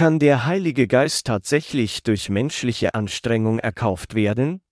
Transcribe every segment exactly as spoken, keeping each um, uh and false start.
Kann der Heilige Geist tatsächlich durch menschliche Anstrengung erkauft werden?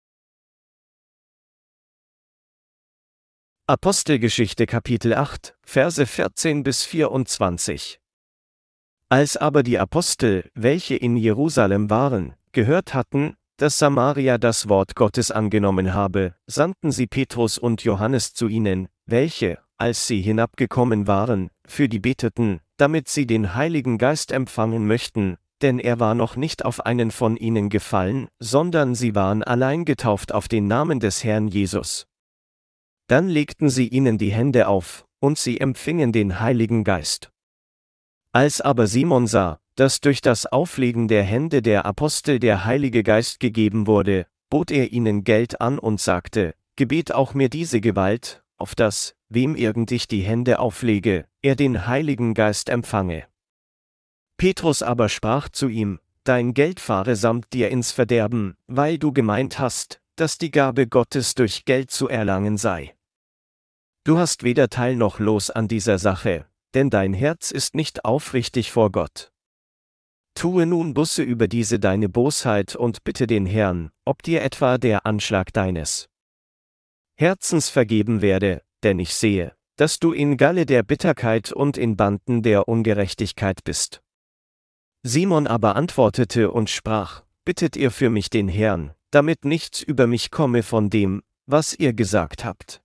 Apostelgeschichte Kapitel acht, Verse vierzehn bis vierundzwanzig. Als aber die Apostel, welche in Jerusalem waren, gehört hatten, dass Samaria das Wort Gottes angenommen habe, sandten sie Petrus und Johannes zu ihnen, welche, als sie hinabgekommen waren, für die beteten, damit sie den Heiligen Geist empfangen möchten, denn er war noch nicht auf einen von ihnen gefallen, sondern sie waren allein getauft auf den Namen des Herrn Jesus. Dann legten sie ihnen die Hände auf, und sie empfingen den Heiligen Geist. Als aber Simon sah, dass durch das Auflegen der Hände der Apostel der Heilige Geist gegeben wurde, bot er ihnen Geld an und sagte, gebet auch mir diese Gewalt, auf dass, wem irgend ich die Hände auflege, er den Heiligen Geist empfange. Petrus aber sprach zu ihm, dein Geld fahre samt dir ins Verderben, weil du gemeint hast, dass die Gabe Gottes durch Geld zu erlangen sei. Du hast weder Teil noch Los an dieser Sache, denn dein Herz ist nicht aufrichtig vor Gott. Tue nun Buße über diese deine Bosheit und bitte den Herrn, ob dir etwa der Anschlag deines Herzens vergeben werde, denn ich sehe, dass du in Galle der Bitterkeit und in Banden der Ungerechtigkeit bist. Simon aber antwortete und sprach, bittet ihr für mich den Herrn, damit nichts über mich komme von dem, was ihr gesagt habt.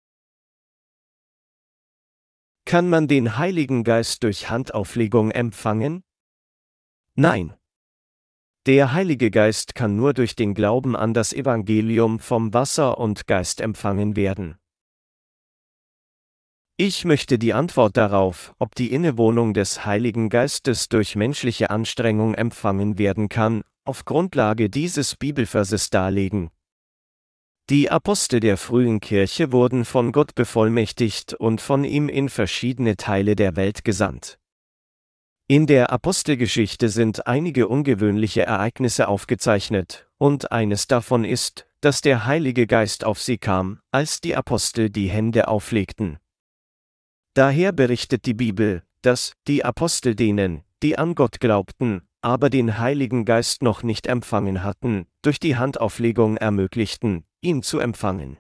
Kann man den Heiligen Geist durch Handauflegung empfangen? Nein. Der Heilige Geist kann nur durch den Glauben an das Evangelium vom Wasser und Geist empfangen werden. Ich möchte die Antwort darauf, ob die Innewohnung des Heiligen Geistes durch menschliche Anstrengung empfangen werden kann, auf Grundlage dieses Bibelverses darlegen. Die Apostel der frühen Kirche wurden von Gott bevollmächtigt und von ihm in verschiedene Teile der Welt gesandt. In der Apostelgeschichte sind einige ungewöhnliche Ereignisse aufgezeichnet, und eines davon ist, dass der Heilige Geist auf sie kam, als die Apostel die Hände auflegten. Daher berichtet die Bibel, dass die Apostel denen, die an Gott glaubten, aber den Heiligen Geist noch nicht empfangen hatten, durch die Handauflegung ermöglichten, ihn zu empfangen.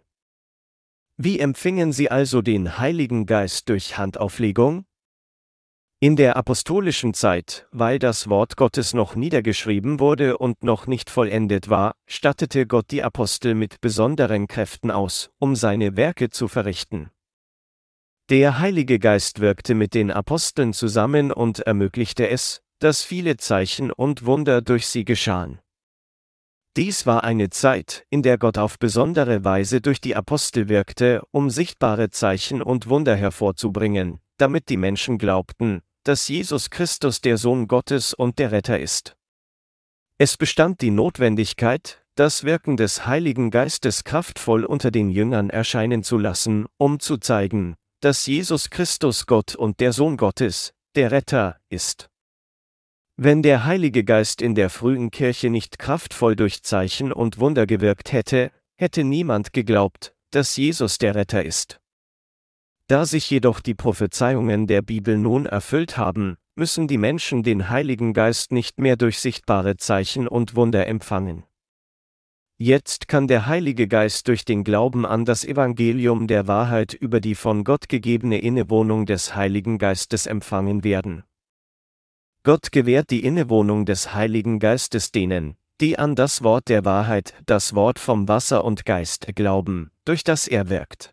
Wie empfingen sie also den Heiligen Geist durch Handauflegung? In der apostolischen Zeit, weil das Wort Gottes noch niedergeschrieben wurde und noch nicht vollendet war, stattete Gott die Apostel mit besonderen Kräften aus, um seine Werke zu verrichten. Der Heilige Geist wirkte mit den Aposteln zusammen und ermöglichte es, dass viele Zeichen und Wunder durch sie geschahen. Dies war eine Zeit, in der Gott auf besondere Weise durch die Apostel wirkte, um sichtbare Zeichen und Wunder hervorzubringen, damit die Menschen glaubten, dass Jesus Christus der Sohn Gottes und der Retter ist. Es bestand die Notwendigkeit, das Wirken des Heiligen Geistes kraftvoll unter den Jüngern erscheinen zu lassen, um zu zeigen, dass Jesus Christus Gott und der Sohn Gottes, der Retter, ist. Wenn der Heilige Geist in der frühen Kirche nicht kraftvoll durch Zeichen und Wunder gewirkt hätte, hätte niemand geglaubt, dass Jesus der Retter ist. Da sich jedoch die Prophezeiungen der Bibel nun erfüllt haben, müssen die Menschen den Heiligen Geist nicht mehr durch sichtbare Zeichen und Wunder empfangen. Jetzt kann der Heilige Geist durch den Glauben an das Evangelium der Wahrheit über die von Gott gegebene Innewohnung des Heiligen Geistes empfangen werden. Gott gewährt die Innewohnung des Heiligen Geistes denen, die an das Wort der Wahrheit, das Wort vom Wasser und Geist, glauben, durch das er wirkt.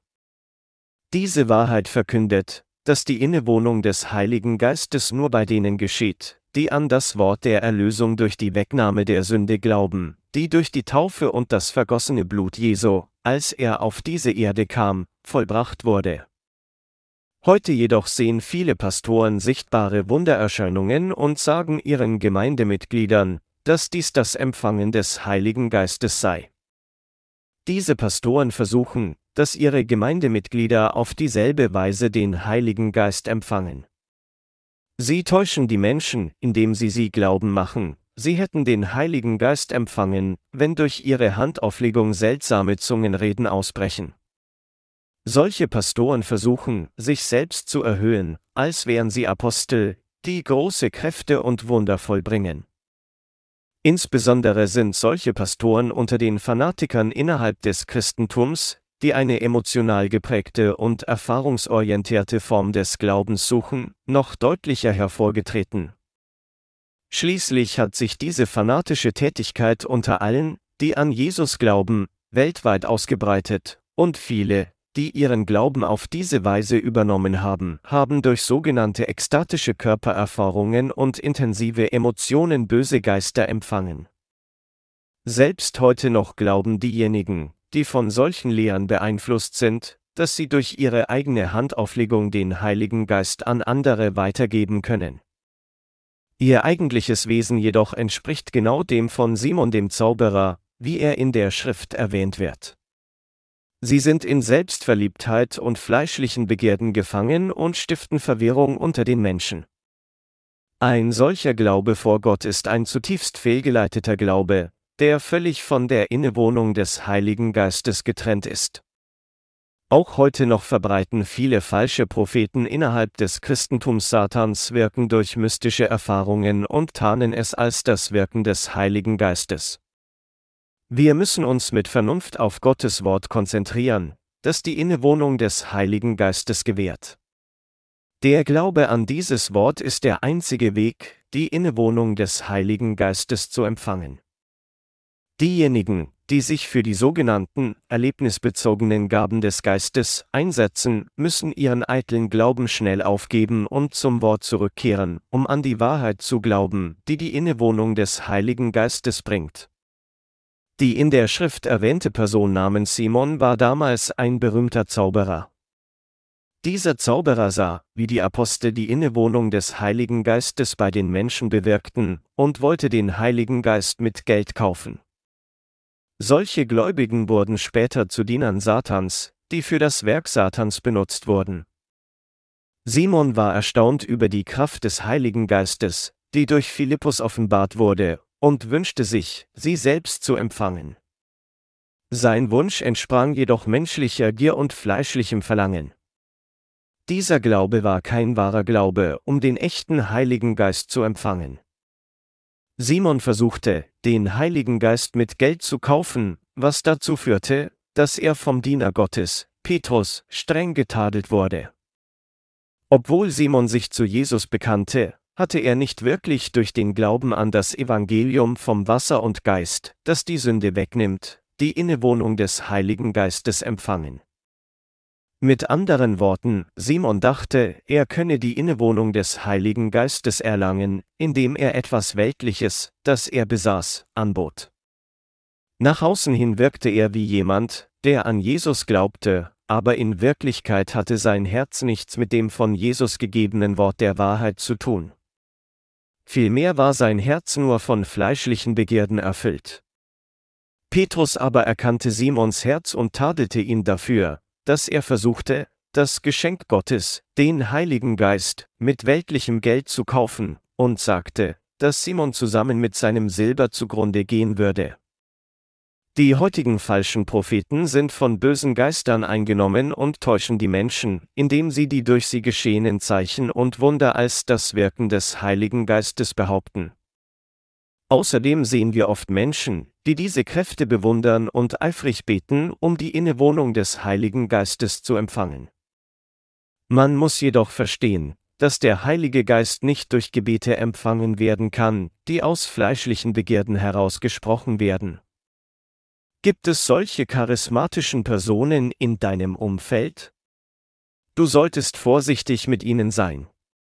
Diese Wahrheit verkündet, dass die Innewohnung des Heiligen Geistes nur bei denen geschieht, die an das Wort der Erlösung durch die Wegnahme der Sünde glauben, die durch die Taufe und das vergossene Blut Jesu, als er auf diese Erde kam, vollbracht wurde. Heute jedoch sehen viele Pastoren sichtbare Wundererscheinungen und sagen ihren Gemeindemitgliedern, dass dies das Empfangen des Heiligen Geistes sei. Diese Pastoren versuchen, dass ihre Gemeindemitglieder auf dieselbe Weise den Heiligen Geist empfangen. Sie täuschen die Menschen, indem sie sie glauben machen, sie hätten den Heiligen Geist empfangen, wenn durch ihre Handauflegung seltsame Zungenreden ausbrechen. Solche Pastoren versuchen, sich selbst zu erhöhen, als wären sie Apostel, die große Kräfte und Wunder vollbringen. Insbesondere sind solche Pastoren unter den Fanatikern innerhalb des Christentums, die eine emotional geprägte und erfahrungsorientierte Form des Glaubens suchen, noch deutlicher hervorgetreten. Schließlich hat sich diese fanatische Tätigkeit unter allen, die an Jesus glauben, weltweit ausgebreitet, und viele, die ihren Glauben auf diese Weise übernommen haben, haben durch sogenannte ekstatische Körpererfahrungen und intensive Emotionen böse Geister empfangen. Selbst heute noch glauben diejenigen, die von solchen Lehren beeinflusst sind, dass sie durch ihre eigene Handauflegung den Heiligen Geist an andere weitergeben können. Ihr eigentliches Wesen jedoch entspricht genau dem von Simon dem Zauberer, wie er in der Schrift erwähnt wird. Sie sind in Selbstverliebtheit und fleischlichen Begierden gefangen und stiften Verwirrung unter den Menschen. Ein solcher Glaube vor Gott ist ein zutiefst fehlgeleiteter Glaube, der völlig von der Innewohnung des Heiligen Geistes getrennt ist. Auch heute noch verbreiten viele falsche Propheten innerhalb des Christentums Satans Wirken durch mystische Erfahrungen und tarnen es als das Wirken des Heiligen Geistes. Wir müssen uns mit Vernunft auf Gottes Wort konzentrieren, das die Innewohnung des Heiligen Geistes gewährt. Der Glaube an dieses Wort ist der einzige Weg, die Innewohnung des Heiligen Geistes zu empfangen. Diejenigen, die sich für die sogenannten erlebnisbezogenen Gaben des Geistes einsetzen, müssen ihren eitlen Glauben schnell aufgeben und zum Wort zurückkehren, um an die Wahrheit zu glauben, die die Innewohnung des Heiligen Geistes bringt. Die in der Schrift erwähnte Person namens Simon war damals ein berühmter Zauberer. Dieser Zauberer sah, wie die Apostel die Innewohnung des Heiligen Geistes bei den Menschen bewirkten, und wollte den Heiligen Geist mit Geld kaufen. Solche Gläubigen wurden später zu Dienern Satans, die für das Werk Satans benutzt wurden. Simon war erstaunt über die Kraft des Heiligen Geistes, die durch Philippus offenbart wurde, und wünschte sich, sie selbst zu empfangen. Sein Wunsch entsprang jedoch menschlicher Gier und fleischlichem Verlangen. Dieser Glaube war kein wahrer Glaube, um den echten Heiligen Geist zu empfangen. Simon versuchte, den Heiligen Geist mit Geld zu kaufen, was dazu führte, dass er vom Diener Gottes, Petrus, streng getadelt wurde. Obwohl Simon sich zu Jesus bekannte, hatte er nicht wirklich durch den Glauben an das Evangelium vom Wasser und Geist, das die Sünde wegnimmt, die Innewohnung des Heiligen Geistes empfangen. Mit anderen Worten, Simon dachte, er könne die Innewohnung des Heiligen Geistes erlangen, indem er etwas Weltliches, das er besaß, anbot. Nach außen hin wirkte er wie jemand, der an Jesus glaubte, aber in Wirklichkeit hatte sein Herz nichts mit dem von Jesus gegebenen Wort der Wahrheit zu tun. Vielmehr war sein Herz nur von fleischlichen Begierden erfüllt. Petrus aber erkannte Simons Herz und tadelte ihn dafür, dass er versuchte, das Geschenk Gottes, den Heiligen Geist, mit weltlichem Geld zu kaufen, und sagte, dass Simon zusammen mit seinem Silber zugrunde gehen würde. Die heutigen falschen Propheten sind von bösen Geistern eingenommen und täuschen die Menschen, indem sie die durch sie geschehenen Zeichen und Wunder als das Wirken des Heiligen Geistes behaupten. Außerdem sehen wir oft Menschen, die diese Kräfte bewundern und eifrig beten, um die Innewohnung des Heiligen Geistes zu empfangen. Man muss jedoch verstehen, dass der Heilige Geist nicht durch Gebete empfangen werden kann, die aus fleischlichen Begierden herausgesprochen werden. Gibt es solche charismatischen Personen in deinem Umfeld? Du solltest vorsichtig mit ihnen sein.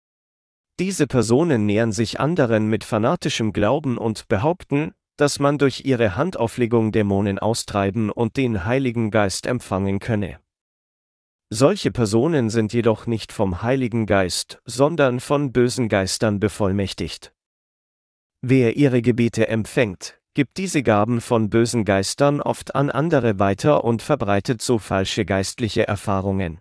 Diese Personen nähern sich anderen mit fanatischem Glauben und behaupten, dass man durch ihre Handauflegung Dämonen austreiben und den Heiligen Geist empfangen könne. Solche Personen sind jedoch nicht vom Heiligen Geist, sondern von bösen Geistern bevollmächtigt. Wer ihre Gebete empfängt, gibt diese Gaben von bösen Geistern oft an andere weiter und verbreitet so falsche geistliche Erfahrungen.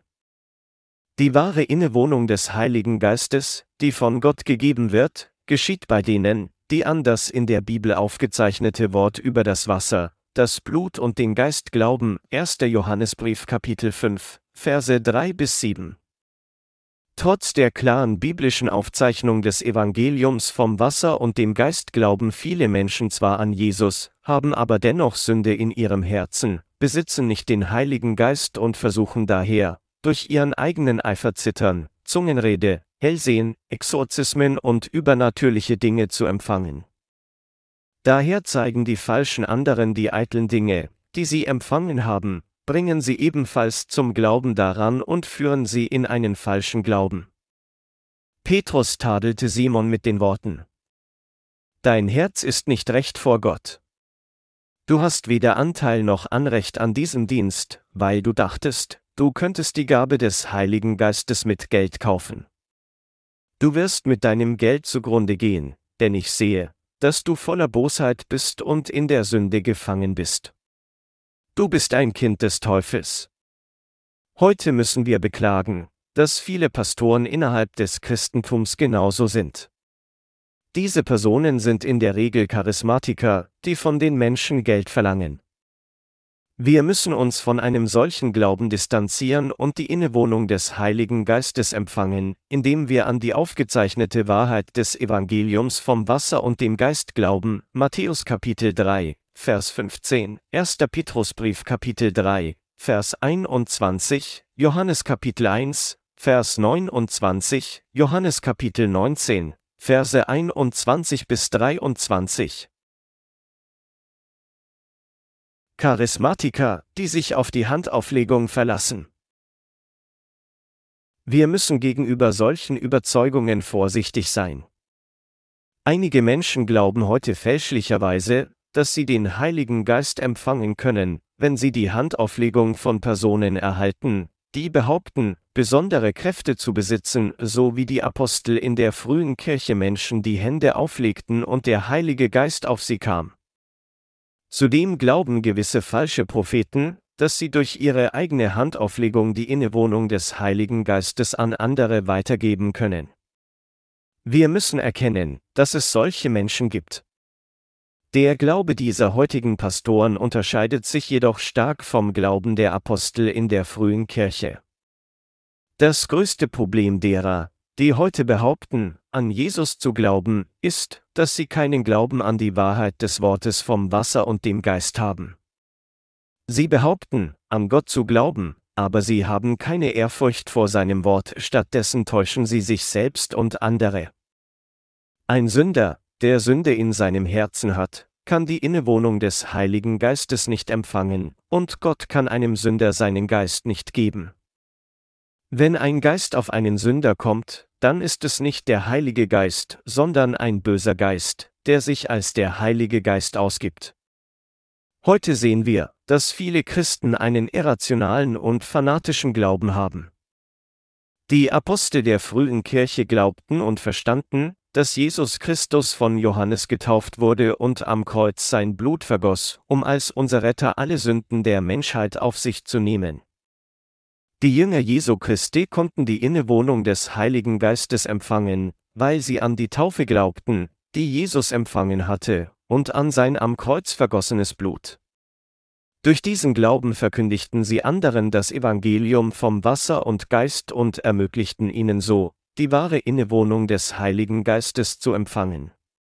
Die wahre Innewohnung des Heiligen Geistes, die von Gott gegeben wird, geschieht bei denen, die an das in der Bibel aufgezeichnete Wort über das Wasser, das Blut und den Geist glauben. erster Johannesbrief Kapitel fünf, Verse drei bis sieben. Trotz der klaren biblischen Aufzeichnung des Evangeliums vom Wasser und dem Geist glauben viele Menschen zwar an Jesus, haben aber dennoch Sünde in ihrem Herzen, besitzen nicht den Heiligen Geist und versuchen daher, durch ihren eigenen Eifer Zittern, Zungenrede, Hellsehen, Exorzismen und übernatürliche Dinge zu empfangen. Daher zeigen die Falschen anderen die eitlen Dinge, die sie empfangen haben, bringen sie ebenfalls zum Glauben daran und führen sie in einen falschen Glauben. Petrus tadelte Simon mit den Worten: Dein Herz ist nicht recht vor Gott. Du hast weder Anteil noch Anrecht an diesem Dienst, weil du dachtest, du könntest die Gabe des Heiligen Geistes mit Geld kaufen. Du wirst mit deinem Geld zugrunde gehen, denn ich sehe, dass du voller Bosheit bist und in der Sünde gefangen bist. Du bist ein Kind des Teufels. Heute müssen wir beklagen, dass viele Pastoren innerhalb des Christentums genauso sind. Diese Personen sind in der Regel Charismatiker, die von den Menschen Geld verlangen. Wir müssen uns von einem solchen Glauben distanzieren und die Innewohnung des Heiligen Geistes empfangen, indem wir an die aufgezeichnete Wahrheit des Evangeliums vom Wasser und dem Geist glauben. Matthäus Kapitel drei, Vers fünfzehn, erster Petrusbrief Kapitel drei, Vers einundzwanzig, Johannes Kapitel eins, Vers neunundzwanzig, Johannes Kapitel neunzehn, Verse einundzwanzig bis dreiundzwanzig. Charismatiker, die sich auf die Handauflegung verlassen. Wir müssen gegenüber solchen Überzeugungen vorsichtig sein. Einige Menschen glauben heute fälschlicherweise, dass sie den Heiligen Geist empfangen können, wenn sie die Handauflegung von Personen erhalten, die behaupten, besondere Kräfte zu besitzen, so wie die Apostel in der frühen Kirche Menschen die Hände auflegten und der Heilige Geist auf sie kam. Zudem glauben gewisse falsche Propheten, dass sie durch ihre eigene Handauflegung die Innewohnung des Heiligen Geistes an andere weitergeben können. Wir müssen erkennen, dass es solche Menschen gibt. Der Glaube dieser heutigen Pastoren unterscheidet sich jedoch stark vom Glauben der Apostel in der frühen Kirche. Das größte Problem derer, die heute behaupten, an Jesus zu glauben, ist, dass sie keinen Glauben an die Wahrheit des Wortes vom Wasser und dem Geist haben. Sie behaupten, an Gott zu glauben, aber sie haben keine Ehrfurcht vor seinem Wort, stattdessen täuschen sie sich selbst und andere. Ein Sünder, der Sünde in seinem Herzen hat, kann die Innewohnung des Heiligen Geistes nicht empfangen, und Gott kann einem Sünder seinen Geist nicht geben. Wenn ein Geist auf einen Sünder kommt, dann ist es nicht der Heilige Geist, sondern ein böser Geist, der sich als der Heilige Geist ausgibt. Heute sehen wir, dass viele Christen einen irrationalen und fanatischen Glauben haben. Die Apostel der frühen Kirche glaubten und verstanden, dass Jesus Christus von Johannes getauft wurde und am Kreuz sein Blut vergoss, um als unser Retter alle Sünden der Menschheit auf sich zu nehmen. Die Jünger Jesu Christi konnten die Innewohnung des Heiligen Geistes empfangen, weil sie an die Taufe glaubten, die Jesus empfangen hatte, und an sein am Kreuz vergossenes Blut. Durch diesen Glauben verkündigten sie anderen das Evangelium vom Wasser und Geist und ermöglichten ihnen so, die wahre Innewohnung des Heiligen Geistes zu empfangen.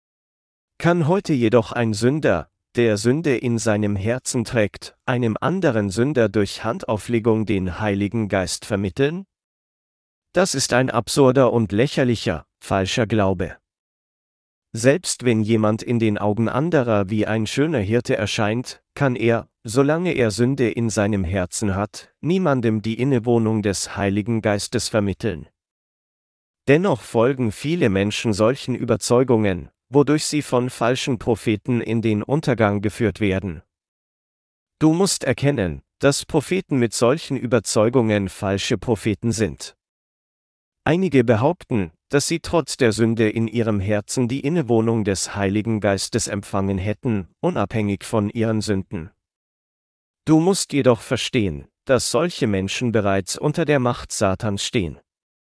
Kann heute jedoch ein Sünder, der Sünde in seinem Herzen trägt, einem anderen Sünder durch Handauflegung den Heiligen Geist vermitteln? Das ist ein absurder und lächerlicher, falscher Glaube. Selbst wenn jemand in den Augen anderer wie ein schöner Hirte erscheint, kann er, solange er Sünde in seinem Herzen hat, niemandem die Innewohnung des Heiligen Geistes vermitteln. Dennoch folgen viele Menschen solchen Überzeugungen, wodurch sie von falschen Propheten in den Untergang geführt werden. Du musst erkennen, dass Propheten mit solchen Überzeugungen falsche Propheten sind. Einige behaupten, dass sie trotz der Sünde in ihrem Herzen die Innewohnung des Heiligen Geistes empfangen hätten, unabhängig von ihren Sünden. Du musst jedoch verstehen, dass solche Menschen bereits unter der Macht Satans stehen.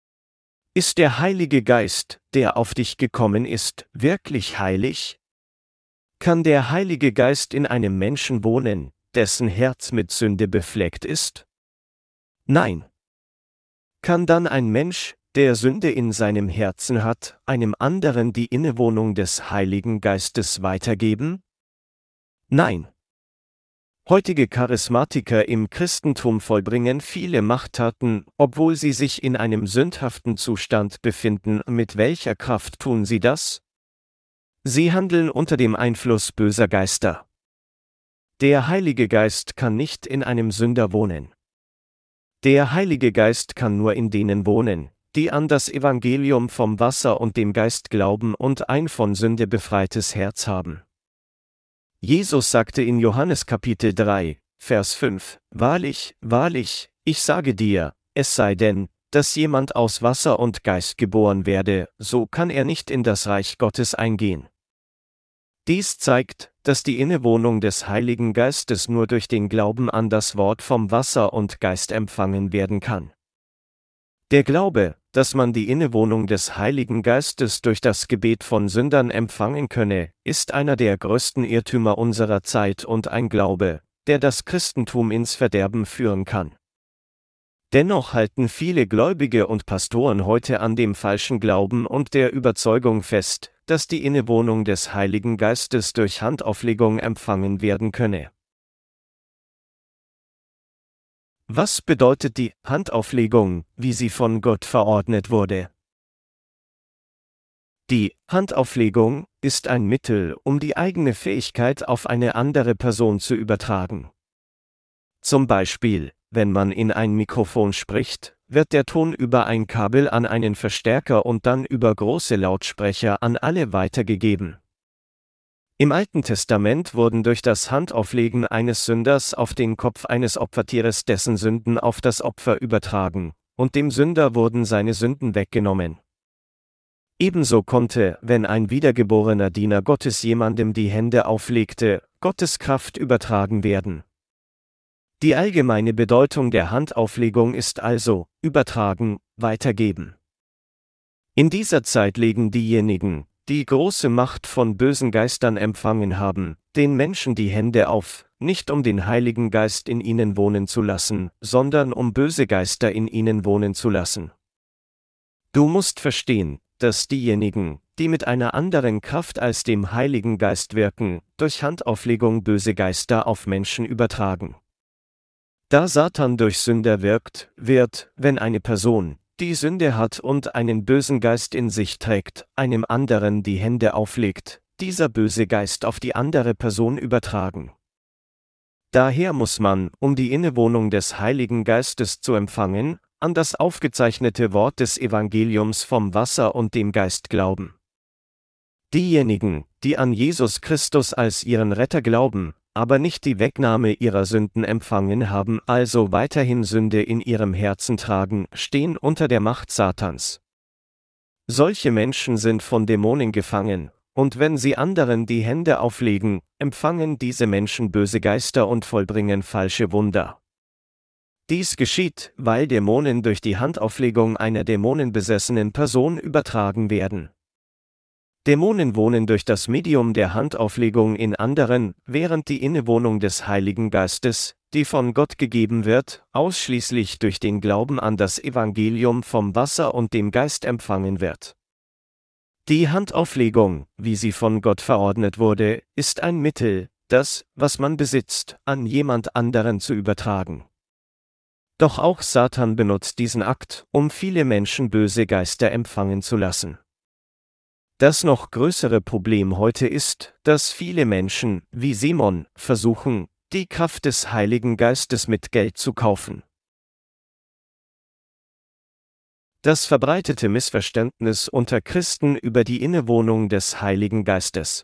Ist der Heilige Geist, der auf dich gekommen ist, wirklich heilig? Kann der Heilige Geist in einem Menschen wohnen, dessen Herz mit Sünde befleckt ist? Nein. Kann dann ein Mensch, der Sünde in seinem Herzen hat, einem anderen die Innewohnung des Heiligen Geistes weitergeben? Nein. Heutige Charismatiker im Christentum vollbringen viele Machttaten, obwohl sie sich in einem sündhaften Zustand befinden. Mit welcher Kraft tun sie das? Sie handeln unter dem Einfluss böser Geister. Der Heilige Geist kann nicht in einem Sünder wohnen. Der Heilige Geist kann nur in denen wohnen, die an das Evangelium vom Wasser und dem Geist glauben und ein von Sünde befreites Herz haben. Jesus sagte in Johannes Kapitel drei, Vers fünf, Wahrlich, wahrlich, ich sage dir, es sei denn, dass jemand aus Wasser und Geist geboren werde, so kann er nicht in das Reich Gottes eingehen. Dies zeigt, dass die Innewohnung des Heiligen Geistes nur durch den Glauben an das Wort vom Wasser und Geist empfangen werden kann. Der Glaube, dass man die Innewohnung des Heiligen Geistes durch das Gebet von Sündern empfangen könne, ist einer der größten Irrtümer unserer Zeit und ein Glaube, der das Christentum ins Verderben führen kann. Dennoch halten viele Gläubige und Pastoren heute an dem falschen Glauben und der Überzeugung fest, dass die Innewohnung des Heiligen Geistes durch Handauflegung empfangen werden könne. Was bedeutet die Handauflegung, wie sie von Gott verordnet wurde? Die Handauflegung ist ein Mittel, um die eigene Fähigkeit auf eine andere Person zu übertragen. Zum Beispiel, wenn man in ein Mikrofon spricht, wird der Ton über ein Kabel an einen Verstärker und dann über große Lautsprecher an alle weitergegeben. Im Alten Testament wurden durch das Handauflegen eines Sünders auf den Kopf eines Opfertieres dessen Sünden auf das Opfer übertragen, und dem Sünder wurden seine Sünden weggenommen. Ebenso konnte, wenn ein wiedergeborener Diener Gottes jemandem die Hände auflegte, Gottes Kraft übertragen werden. Die allgemeine Bedeutung der Handauflegung ist also, übertragen, weitergeben. In dieser Zeit legen diejenigen, die große Macht von bösen Geistern empfangen haben, den Menschen die Hände auf, nicht um den Heiligen Geist in ihnen wohnen zu lassen, sondern um böse Geister in ihnen wohnen zu lassen. Du musst verstehen, dass diejenigen, die mit einer anderen Kraft als dem Heiligen Geist wirken, durch Handauflegung böse Geister auf Menschen übertragen. Da Satan durch Sünder wirkt, wird, wenn eine Person, die Sünde hat und einen bösen Geist in sich trägt, einem anderen die Hände auflegt, dieser böse Geist auf die andere Person übertragen. Daher muss man, um die Innewohnung des Heiligen Geistes zu empfangen, an das aufgezeichnete Wort des Evangeliums vom Wasser und dem Geist glauben. Diejenigen, die an Jesus Christus als ihren Retter glauben, aber nicht die Wegnahme ihrer Sünden empfangen haben, also weiterhin Sünde in ihrem Herzen tragen, stehen unter der Macht Satans. Solche Menschen sind von Dämonen gefangen, und wenn sie anderen die Hände auflegen, empfangen diese Menschen böse Geister und vollbringen falsche Wunder. Dies geschieht, weil Dämonen durch die Handauflegung einer dämonenbesessenen Person übertragen werden. Dämonen wohnen durch das Medium der Handauflegung in anderen, während die Innewohnung des Heiligen Geistes, die von Gott gegeben wird, ausschließlich durch den Glauben an das Evangelium vom Wasser und dem Geist empfangen wird. Die Handauflegung, wie sie von Gott verordnet wurde, ist ein Mittel, das, was man besitzt, an jemand anderen zu übertragen. Doch auch Satan benutzt diesen Akt, um viele Menschen böse Geister empfangen zu lassen. Das noch größere Problem heute ist, dass viele Menschen, wie Simon, versuchen, die Kraft des Heiligen Geistes mit Geld zu kaufen. Das verbreitete Missverständnis unter Christen über die Innewohnung des Heiligen Geistes.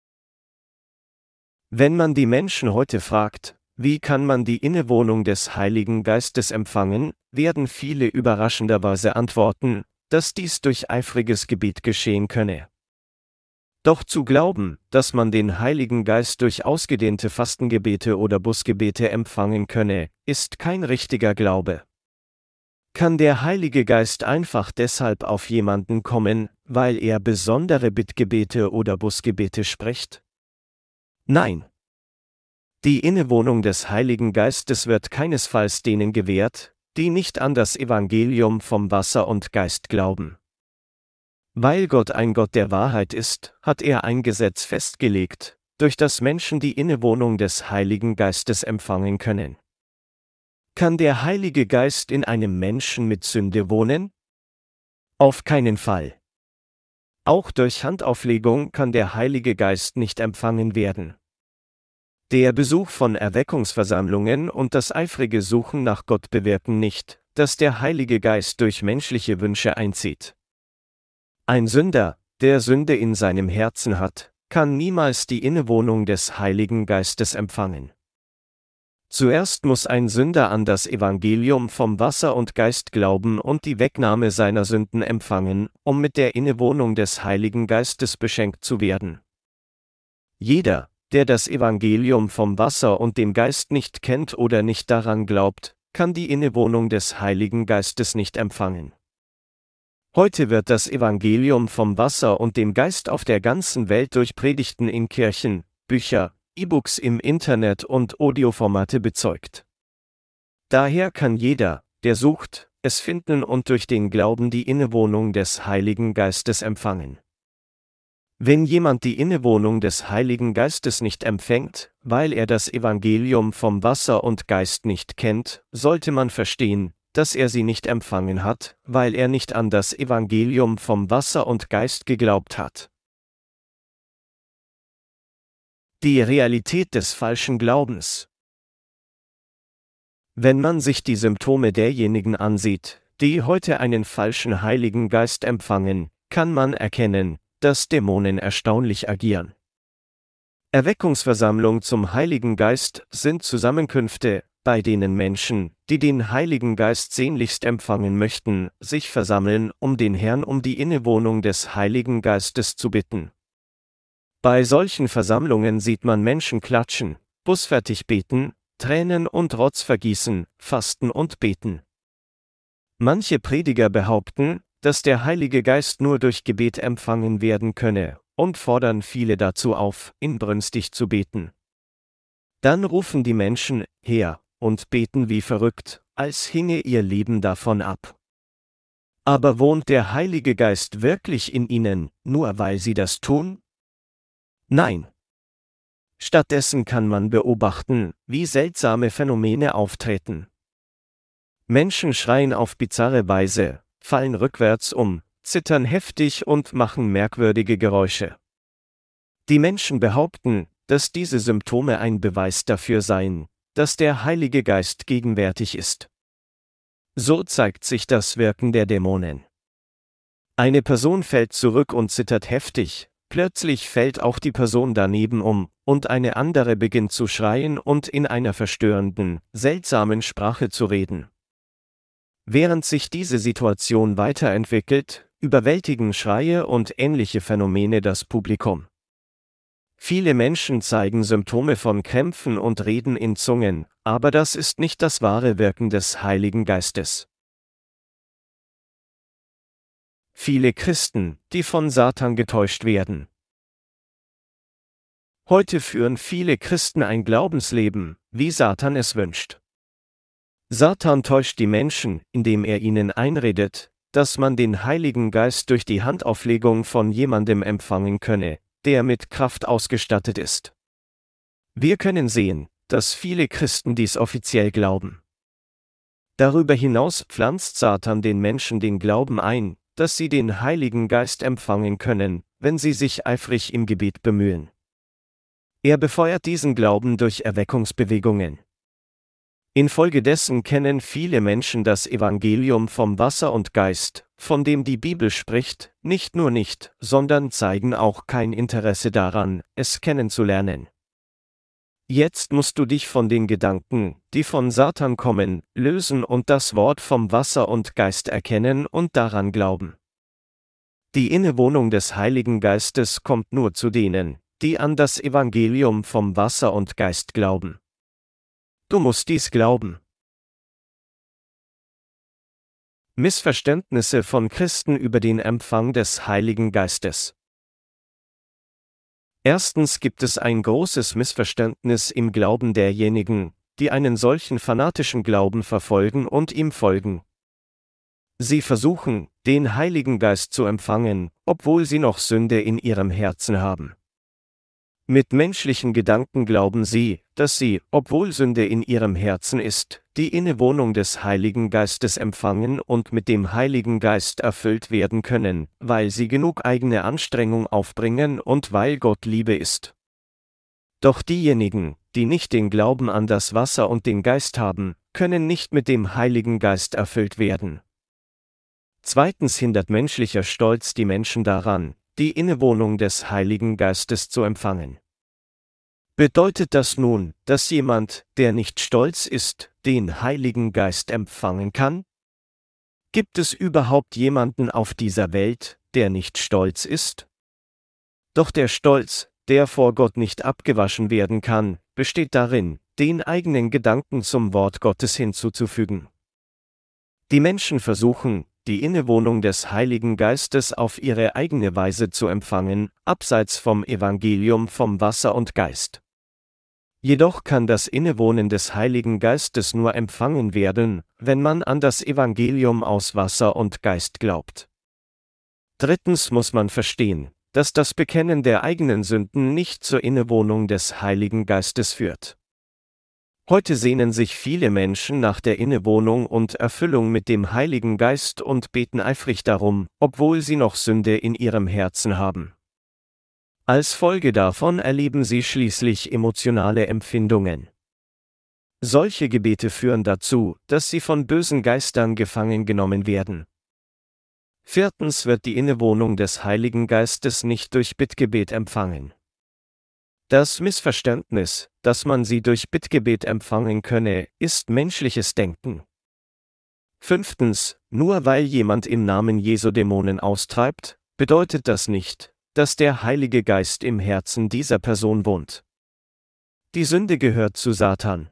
Wenn man die Menschen heute fragt, wie kann man die Innewohnung des Heiligen Geistes empfangen, werden viele überraschenderweise antworten, dass dies durch eifriges Gebet geschehen könne. Doch zu glauben, dass man den Heiligen Geist durch ausgedehnte Fastengebete oder Bußgebete empfangen könne, ist kein richtiger Glaube. Kann der Heilige Geist einfach deshalb auf jemanden kommen, weil er besondere Bittgebete oder Bußgebete spricht? Nein. Die Innewohnung des Heiligen Geistes wird keinesfalls denen gewährt, die nicht an das Evangelium vom Wasser und Geist glauben. Weil Gott ein Gott der Wahrheit ist, hat er ein Gesetz festgelegt, durch das Menschen die Innewohnung des Heiligen Geistes empfangen können. Kann der Heilige Geist in einem Menschen mit Sünde wohnen? Auf keinen Fall. Auch durch Handauflegung kann der Heilige Geist nicht empfangen werden. Der Besuch von Erweckungsversammlungen und das eifrige Suchen nach Gott bewirken nicht, dass der Heilige Geist durch menschliche Wünsche einzieht. Ein Sünder, der Sünde in seinem Herzen hat, kann niemals die Innewohnung des Heiligen Geistes empfangen. Zuerst muss ein Sünder an das Evangelium vom Wasser und Geist glauben und die Wegnahme seiner Sünden empfangen, um mit der Innewohnung des Heiligen Geistes beschenkt zu werden. Jeder, der das Evangelium vom Wasser und dem Geist nicht kennt oder nicht daran glaubt, kann die Innewohnung des Heiligen Geistes nicht empfangen. Heute wird das Evangelium vom Wasser und dem Geist auf der ganzen Welt durch Predigten in Kirchen, Bücher, E-Books im Internet und Audioformate bezeugt. Daher kann jeder, der sucht, es finden und durch den Glauben die Innewohnung des Heiligen Geistes empfangen. Wenn jemand die Innewohnung des Heiligen Geistes nicht empfängt, weil er das Evangelium vom Wasser und Geist nicht kennt, sollte man verstehen, dass er sie nicht empfangen hat, weil er nicht an das Evangelium vom Wasser und Geist geglaubt hat. Die Realität des falschen Glaubens. Wenn man sich die Symptome derjenigen ansieht, die heute einen falschen Heiligen Geist empfangen, kann man erkennen, dass Dämonen erstaunlich agieren. Erweckungsversammlung zum Heiligen Geist sind Zusammenkünfte, bei denen Menschen, die den Heiligen Geist sehnlichst empfangen möchten, sich versammeln, um den Herrn um die Innewohnung des Heiligen Geistes zu bitten. Bei solchen Versammlungen sieht man Menschen klatschen, bußfertig beten, Tränen und Rotz vergießen, fasten und beten. Manche Prediger behaupten, dass der Heilige Geist nur durch Gebet empfangen werden könne, und fordern viele dazu auf, inbrünstig zu beten. Dann rufen die Menschen her und beten wie verrückt, als hinge ihr Leben davon ab. Aber wohnt der Heilige Geist wirklich in ihnen, nur weil sie das tun? Nein. Stattdessen kann man beobachten, wie seltsame Phänomene auftreten. Menschen schreien auf bizarre Weise, fallen rückwärts um, zittern heftig und machen merkwürdige Geräusche. Die Menschen behaupten, dass diese Symptome ein Beweis dafür seien, dass der Heilige Geist gegenwärtig ist. So zeigt sich das Wirken der Dämonen. Eine Person fällt zurück und zittert heftig, plötzlich fällt auch die Person daneben um, und eine andere beginnt zu schreien und in einer verstörenden, seltsamen Sprache zu reden. Während sich diese Situation weiterentwickelt, überwältigen Schreie und ähnliche Phänomene das Publikum. Viele Menschen zeigen Symptome von Krämpfen und reden in Zungen, aber das ist nicht das wahre Wirken des Heiligen Geistes. Viele Christen, die von Satan getäuscht werden. Heute führen viele Christen ein Glaubensleben, wie Satan es wünscht. Satan täuscht die Menschen, indem er ihnen einredet, dass man den Heiligen Geist durch die Handauflegung von jemandem empfangen könne, der mit Kraft ausgestattet ist. Wir können sehen, dass viele Christen dies offiziell glauben. Darüber hinaus pflanzt Satan den Menschen den Glauben ein, dass sie den Heiligen Geist empfangen können, wenn sie sich eifrig im Gebet bemühen. Er befeuert diesen Glauben durch Erweckungsbewegungen. Infolgedessen kennen viele Menschen das Evangelium vom Wasser und Geist, von dem die Bibel spricht, nicht nur nicht, sondern zeigen auch kein Interesse daran, es kennenzulernen. Jetzt musst du dich von den Gedanken, die von Satan kommen, lösen und das Wort vom Wasser und Geist erkennen und daran glauben. Die Innewohnung des Heiligen Geistes kommt nur zu denen, die an das Evangelium vom Wasser und Geist glauben. Du musst dies glauben. Missverständnisse von Christen über den Empfang des Heiligen Geistes. Erstens gibt es ein großes Missverständnis im Glauben derjenigen, die einen solchen fanatischen Glauben verfolgen und ihm folgen. Sie versuchen, den Heiligen Geist zu empfangen, obwohl sie noch Sünde in ihrem Herzen haben. Mit menschlichen Gedanken glauben sie, dass sie, obwohl Sünde in ihrem Herzen ist, die Innewohnung des Heiligen Geistes empfangen und mit dem Heiligen Geist erfüllt werden können, weil sie genug eigene Anstrengung aufbringen und weil Gott Liebe ist. Doch diejenigen, die nicht den Glauben an das Wasser und den Geist haben, können nicht mit dem Heiligen Geist erfüllt werden. Zweitens hindert menschlicher Stolz die Menschen daran, die Innewohnung des Heiligen Geistes zu empfangen. Bedeutet das nun, dass jemand, der nicht stolz ist, den Heiligen Geist empfangen kann? Gibt es überhaupt jemanden auf dieser Welt, der nicht stolz ist? Doch der Stolz, der vor Gott nicht abgewaschen werden kann, besteht darin, den eigenen Gedanken zum Wort Gottes hinzuzufügen. Die Menschen versuchen, die Innewohnung des Heiligen Geistes auf ihre eigene Weise zu empfangen, abseits vom Evangelium vom Wasser und Geist. Jedoch kann das Innewohnen des Heiligen Geistes nur empfangen werden, wenn man an das Evangelium aus Wasser und Geist glaubt. Drittens muss man verstehen, dass das Bekennen der eigenen Sünden nicht zur Innewohnung des Heiligen Geistes führt. Heute sehnen sich viele Menschen nach der Innewohnung und Erfüllung mit dem Heiligen Geist und beten eifrig darum, obwohl sie noch Sünde in ihrem Herzen haben. Als Folge davon erleben sie schließlich emotionale Empfindungen. Solche Gebete führen dazu, dass sie von bösen Geistern gefangen genommen werden. Viertens wird die Innewohnung des Heiligen Geistes nicht durch Bittgebet empfangen. Das Missverständnis, dass man sie durch Bittgebet empfangen könne, ist menschliches Denken. Fünftens, nur weil jemand im Namen Jesu Dämonen austreibt, bedeutet das nicht, dass der Heilige Geist im Herzen dieser Person wohnt. Die Sünde gehört zu Satan.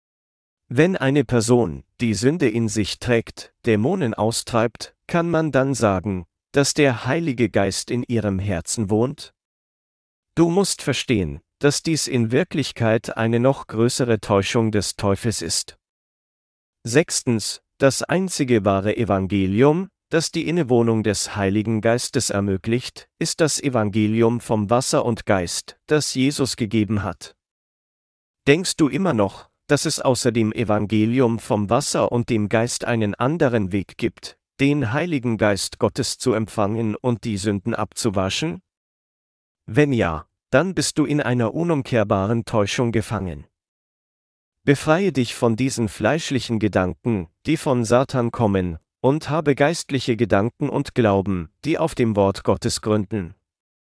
Wenn eine Person, die Sünde in sich trägt, Dämonen austreibt, kann man dann sagen, dass der Heilige Geist in ihrem Herzen wohnt? Du musst verstehen, dass dies in Wirklichkeit eine noch größere Täuschung des Teufels ist. Sechstens, das einzige wahre Evangelium, das die Innewohnung des Heiligen Geistes ermöglicht, ist das Evangelium vom Wasser und Geist, das Jesus gegeben hat. Denkst du immer noch, dass es außer dem Evangelium vom Wasser und dem Geist einen anderen Weg gibt, den Heiligen Geist Gottes zu empfangen und die Sünden abzuwaschen? Wenn ja, dann bist du in einer unumkehrbaren Täuschung gefangen. Befreie dich von diesen fleischlichen Gedanken, die von Satan kommen, und habe geistliche Gedanken und Glauben, die auf dem Wort Gottes gründen.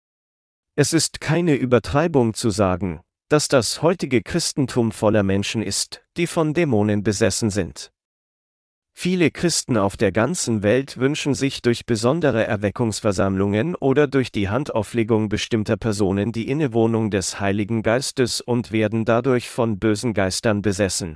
Es ist keine Übertreibung zu sagen, dass das heutige Christentum voller Menschen ist, die von Dämonen besessen sind. Viele Christen auf der ganzen Welt wünschen sich durch besondere Erweckungsversammlungen oder durch die Handauflegung bestimmter Personen die Innewohnung des Heiligen Geistes und werden dadurch von bösen Geistern besessen.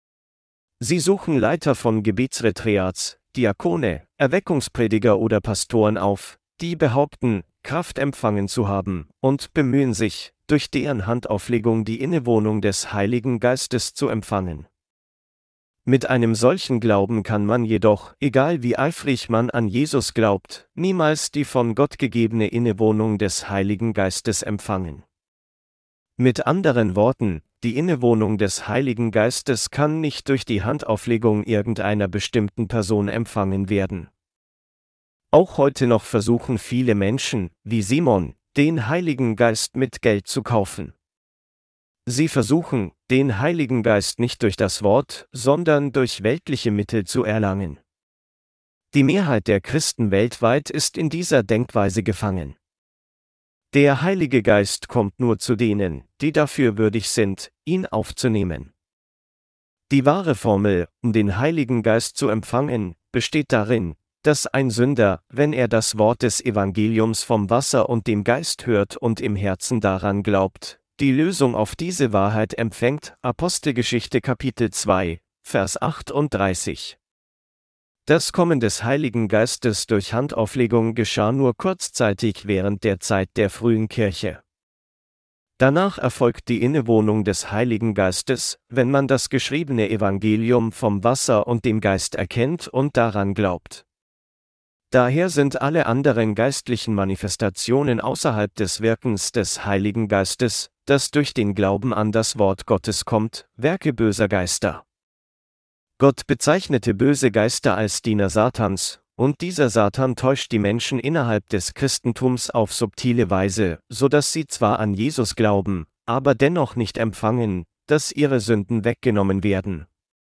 Sie suchen Leiter von Gebetsretreats, Diakone, Erweckungsprediger oder Pastoren auf, die behaupten, Kraft empfangen zu haben, und bemühen sich, durch deren Handauflegung die Innewohnung des Heiligen Geistes zu empfangen. Mit einem solchen Glauben kann man jedoch, egal wie eifrig man an Jesus glaubt, niemals die von Gott gegebene Innewohnung des Heiligen Geistes empfangen. Mit anderen Worten, die Innewohnung des Heiligen Geistes kann nicht durch die Handauflegung irgendeiner bestimmten Person empfangen werden. Auch heute noch versuchen viele Menschen, wie Simon, den Heiligen Geist mit Geld zu kaufen. Sie versuchen, den Heiligen Geist nicht durch das Wort, sondern durch weltliche Mittel zu erlangen. Die Mehrheit der Christen weltweit ist in dieser Denkweise gefangen. Der Heilige Geist kommt nur zu denen, die dafür würdig sind, ihn aufzunehmen. Die wahre Formel, um den Heiligen Geist zu empfangen, besteht darin, dass ein Sünder, wenn er das Wort des Evangeliums vom Wasser und dem Geist hört und im Herzen daran glaubt, die Lösung auf diese Wahrheit empfängt. Apostelgeschichte Kapitel zwei, Vers achtunddreißig. Das Kommen des Heiligen Geistes durch Handauflegung geschah nur kurzzeitig während der Zeit der frühen Kirche. Danach erfolgt die Innewohnung des Heiligen Geistes, wenn man das geschriebene Evangelium vom Wasser und dem Geist erkennt und daran glaubt. Daher sind alle anderen geistlichen Manifestationen außerhalb des Wirkens des Heiligen Geistes, das durch den Glauben an das Wort Gottes kommt, Werke böser Geister. Gott bezeichnete böse Geister als Diener Satans, und dieser Satan täuscht die Menschen innerhalb des Christentums auf subtile Weise, so dass sie zwar an Jesus glauben, aber dennoch nicht empfangen, dass ihre Sünden weggenommen werden.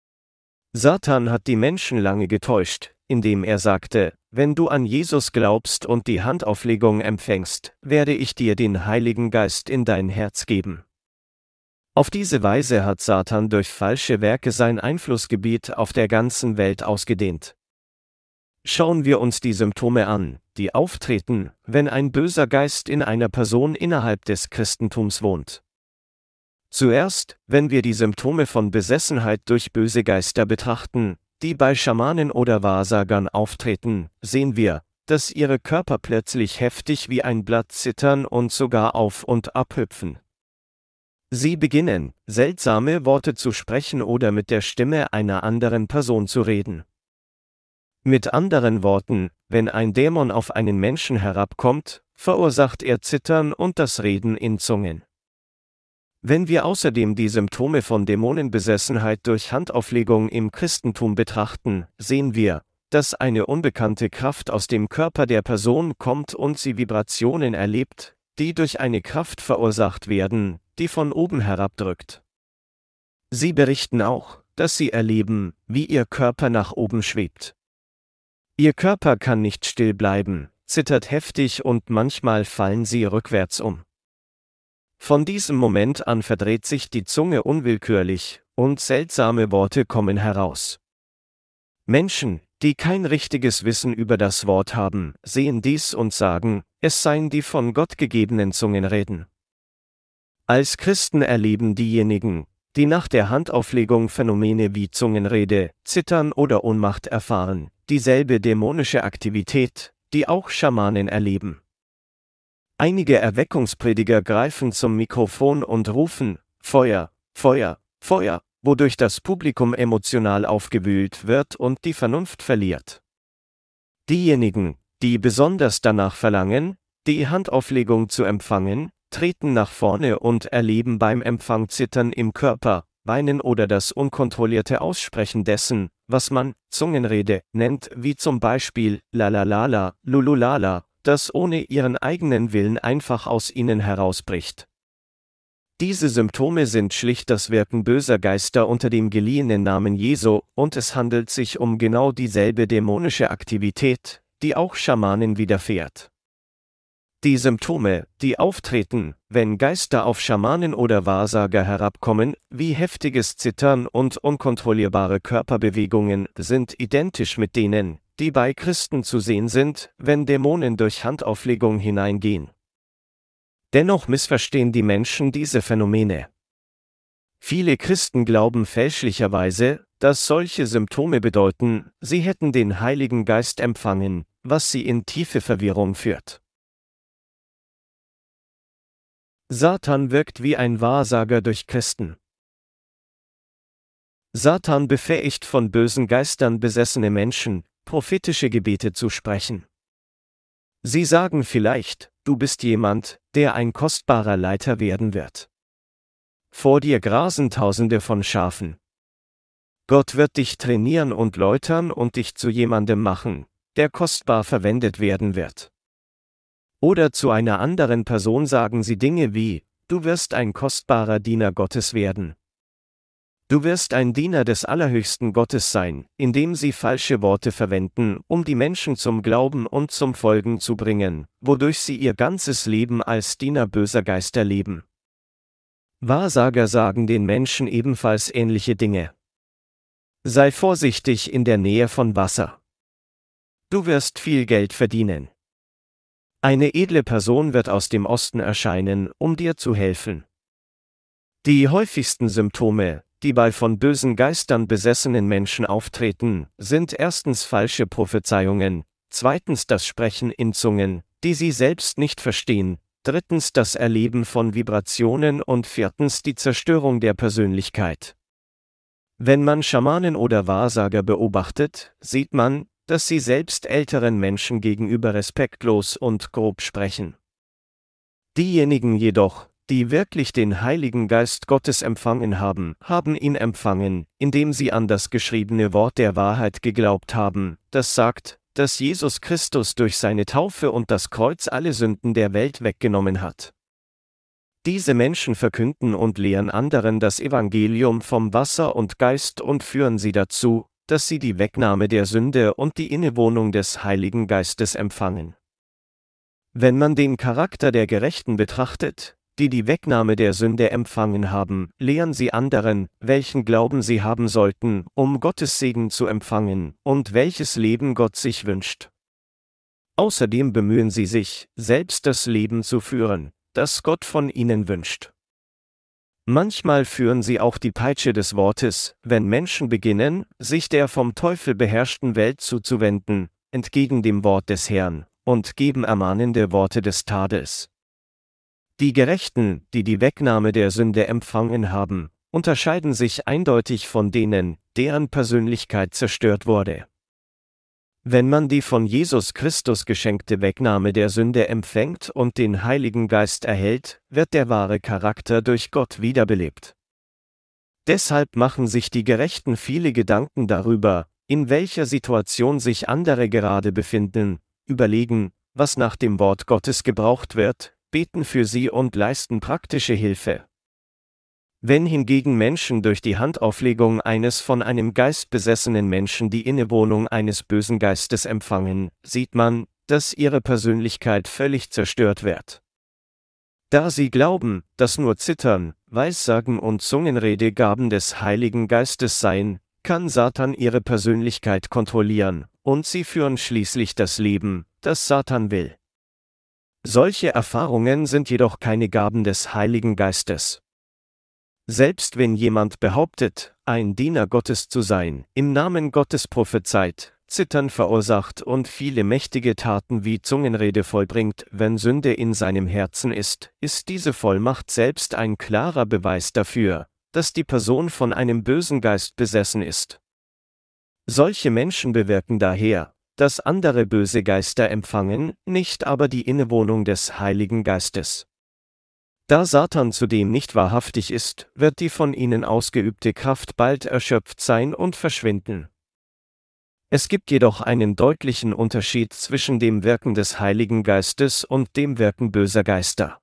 Satan hat die Menschen lange getäuscht, indem er sagte: Wenn du an Jesus glaubst und die Handauflegung empfängst, werde ich dir den Heiligen Geist in dein Herz geben. Auf diese Weise hat Satan durch falsche Werke sein Einflussgebiet auf der ganzen Welt ausgedehnt. Schauen wir uns die Symptome an, die auftreten, wenn ein böser Geist in einer Person innerhalb des Christentums wohnt. Zuerst, wenn wir die Symptome von Besessenheit durch böse Geister betrachten, die bei Schamanen oder Wahrsagern auftreten, sehen wir, dass ihre Körper plötzlich heftig wie ein Blatt zittern und sogar auf und ab hüpfen. Sie beginnen, seltsame Worte zu sprechen oder mit der Stimme einer anderen Person zu reden. Mit anderen Worten, wenn ein Dämon auf einen Menschen herabkommt, verursacht er Zittern und das Reden in Zungen. Wenn wir außerdem die Symptome von Dämonenbesessenheit durch Handauflegung im Christentum betrachten, sehen wir, dass eine unbekannte Kraft aus dem Körper der Person kommt und sie Vibrationen erlebt, die durch eine Kraft verursacht werden, die von oben herabdrückt. Sie berichten auch, dass sie erleben, wie ihr Körper nach oben schwebt. Ihr Körper kann nicht still bleiben, zittert heftig und manchmal fallen sie rückwärts um. Von diesem Moment an verdreht sich die Zunge unwillkürlich, und seltsame Worte kommen heraus. Menschen, die kein richtiges Wissen über das Wort haben, sehen dies und sagen, es seien die von Gott gegebenen Zungenreden. Als Christen erleben diejenigen, die nach der Handauflegung Phänomene wie Zungenrede, Zittern oder Ohnmacht erfahren, dieselbe dämonische Aktivität, die auch Schamanen erleben. Einige Erweckungsprediger greifen zum Mikrofon und rufen: Feuer, Feuer, Feuer, wodurch das Publikum emotional aufgewühlt wird und die Vernunft verliert. Diejenigen, die besonders danach verlangen, die Handauflegung zu empfangen, treten nach vorne und erleben beim Empfang Zittern im Körper, Weinen oder das unkontrollierte Aussprechen dessen, was man Zungenrede nennt, wie zum Beispiel Lalalala, Lululala, das ohne ihren eigenen Willen einfach aus ihnen herausbricht. Diese Symptome sind schlicht das Wirken böser Geister unter dem geliehenen Namen Jesu, und es handelt sich um genau dieselbe dämonische Aktivität, die auch Schamanen widerfährt. Die Symptome, die auftreten, wenn Geister auf Schamanen oder Wahrsager herabkommen, wie heftiges Zittern und unkontrollierbare Körperbewegungen, sind identisch mit denen, die bei Christen zu sehen sind, wenn Dämonen durch Handauflegung hineingehen. Dennoch missverstehen die Menschen diese Phänomene. Viele Christen glauben fälschlicherweise, dass solche Symptome bedeuten, sie hätten den Heiligen Geist empfangen, was sie in tiefe Verwirrung führt. Satan wirkt wie ein Wahrsager durch Christen. Satan befähigt von bösen Geistern besessene Menschen, prophetische Gebete zu sprechen. Sie sagen vielleicht: Du bist jemand, der ein kostbarer Leiter werden wird. Vor dir grasen Tausende von Schafen. Gott wird dich trainieren und läutern und dich zu jemandem machen, der kostbar verwendet werden wird. Oder zu einer anderen Person sagen sie Dinge wie: Du wirst ein kostbarer Diener Gottes werden. Du wirst ein Diener des allerhöchsten Gottes sein, indem sie falsche Worte verwenden, um die Menschen zum Glauben und zum Folgen zu bringen, wodurch sie ihr ganzes Leben als Diener böser Geister leben. Wahrsager sagen den Menschen ebenfalls ähnliche Dinge. Sei vorsichtig in der Nähe von Wasser. Du wirst viel Geld verdienen. Eine edle Person wird aus dem Osten erscheinen, um dir zu helfen. Die häufigsten Symptome, die bei von bösen Geistern besessenen Menschen auftreten, sind erstens falsche Prophezeiungen, zweitens das Sprechen in Zungen, die sie selbst nicht verstehen, drittens das Erleben von Vibrationen und viertens die Zerstörung der Persönlichkeit. Wenn man Schamanen oder Wahrsager beobachtet, sieht man, dass sie selbst älteren Menschen gegenüber respektlos und grob sprechen. Diejenigen jedoch, die wirklich den Heiligen Geist Gottes empfangen haben, haben ihn empfangen, indem sie an das geschriebene Wort der Wahrheit geglaubt haben, das sagt, dass Jesus Christus durch seine Taufe und das Kreuz alle Sünden der Welt weggenommen hat. Diese Menschen verkünden und lehren anderen das Evangelium vom Wasser und Geist und führen sie dazu, dass sie die Wegnahme der Sünde und die Innewohnung des Heiligen Geistes empfangen. Wenn man den Charakter der Gerechten betrachtet, die die Wegnahme der Sünde empfangen haben, lehren sie anderen, welchen Glauben sie haben sollten, um Gottes Segen zu empfangen, und welches Leben Gott sich wünscht. Außerdem bemühen sie sich, selbst das Leben zu führen, das Gott von ihnen wünscht. Manchmal führen sie auch die Peitsche des Wortes, wenn Menschen beginnen, sich der vom Teufel beherrschten Welt zuzuwenden, entgegen dem Wort des Herrn, und geben ermahnende Worte des Tadels. Die Gerechten, die die Wegnahme der Sünde empfangen haben, unterscheiden sich eindeutig von denen, deren Persönlichkeit zerstört wurde. Wenn man die von Jesus Christus geschenkte Wegnahme der Sünde empfängt und den Heiligen Geist erhält, wird der wahre Charakter durch Gott wiederbelebt. Deshalb machen sich die Gerechten viele Gedanken darüber, in welcher Situation sich andere gerade befinden, überlegen, was nach dem Wort Gottes gebraucht wird, beten für sie und leisten praktische Hilfe. Wenn hingegen Menschen durch die Handauflegung eines von einem Geist besessenen Menschen die Innewohnung eines bösen Geistes empfangen, sieht man, dass ihre Persönlichkeit völlig zerstört wird. Da sie glauben, dass nur Zittern, Weissagen und Zungenrede Gaben des Heiligen Geistes seien, kann Satan ihre Persönlichkeit kontrollieren, und sie führen schließlich das Leben, das Satan will. Solche Erfahrungen sind jedoch keine Gaben des Heiligen Geistes. Selbst wenn jemand behauptet, ein Diener Gottes zu sein, im Namen Gottes prophezeit, Zittern verursacht und viele mächtige Taten wie Zungenrede vollbringt, wenn Sünde in seinem Herzen ist, ist diese Vollmacht selbst ein klarer Beweis dafür, dass die Person von einem bösen Geist besessen ist. Solche Menschen bewirken daher, dass andere böse Geister empfangen, nicht aber die Innewohnung des Heiligen Geistes. Da Satan zudem nicht wahrhaftig ist, wird die von ihnen ausgeübte Kraft bald erschöpft sein und verschwinden. Es gibt jedoch einen deutlichen Unterschied zwischen dem Wirken des Heiligen Geistes und dem Wirken böser Geister.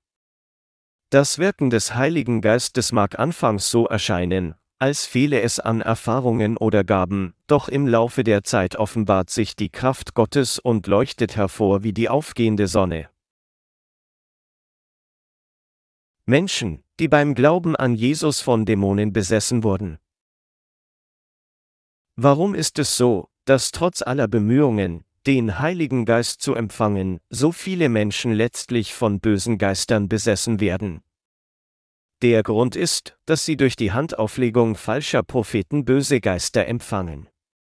Das Wirken des Heiligen Geistes mag anfangs so erscheinen, als fehle es an Erfahrungen oder Gaben, doch im Laufe der Zeit offenbart sich die Kraft Gottes und leuchtet hervor wie die aufgehende Sonne. Menschen, die beim Glauben an Jesus von Dämonen besessen wurden. Warum ist es so, dass trotz aller Bemühungen, den Heiligen Geist zu empfangen, so viele Menschen letztlich von bösen Geistern besessen werden? Der Grund ist, dass sie durch die Handauflegung falscher Propheten böse Geister empfangen.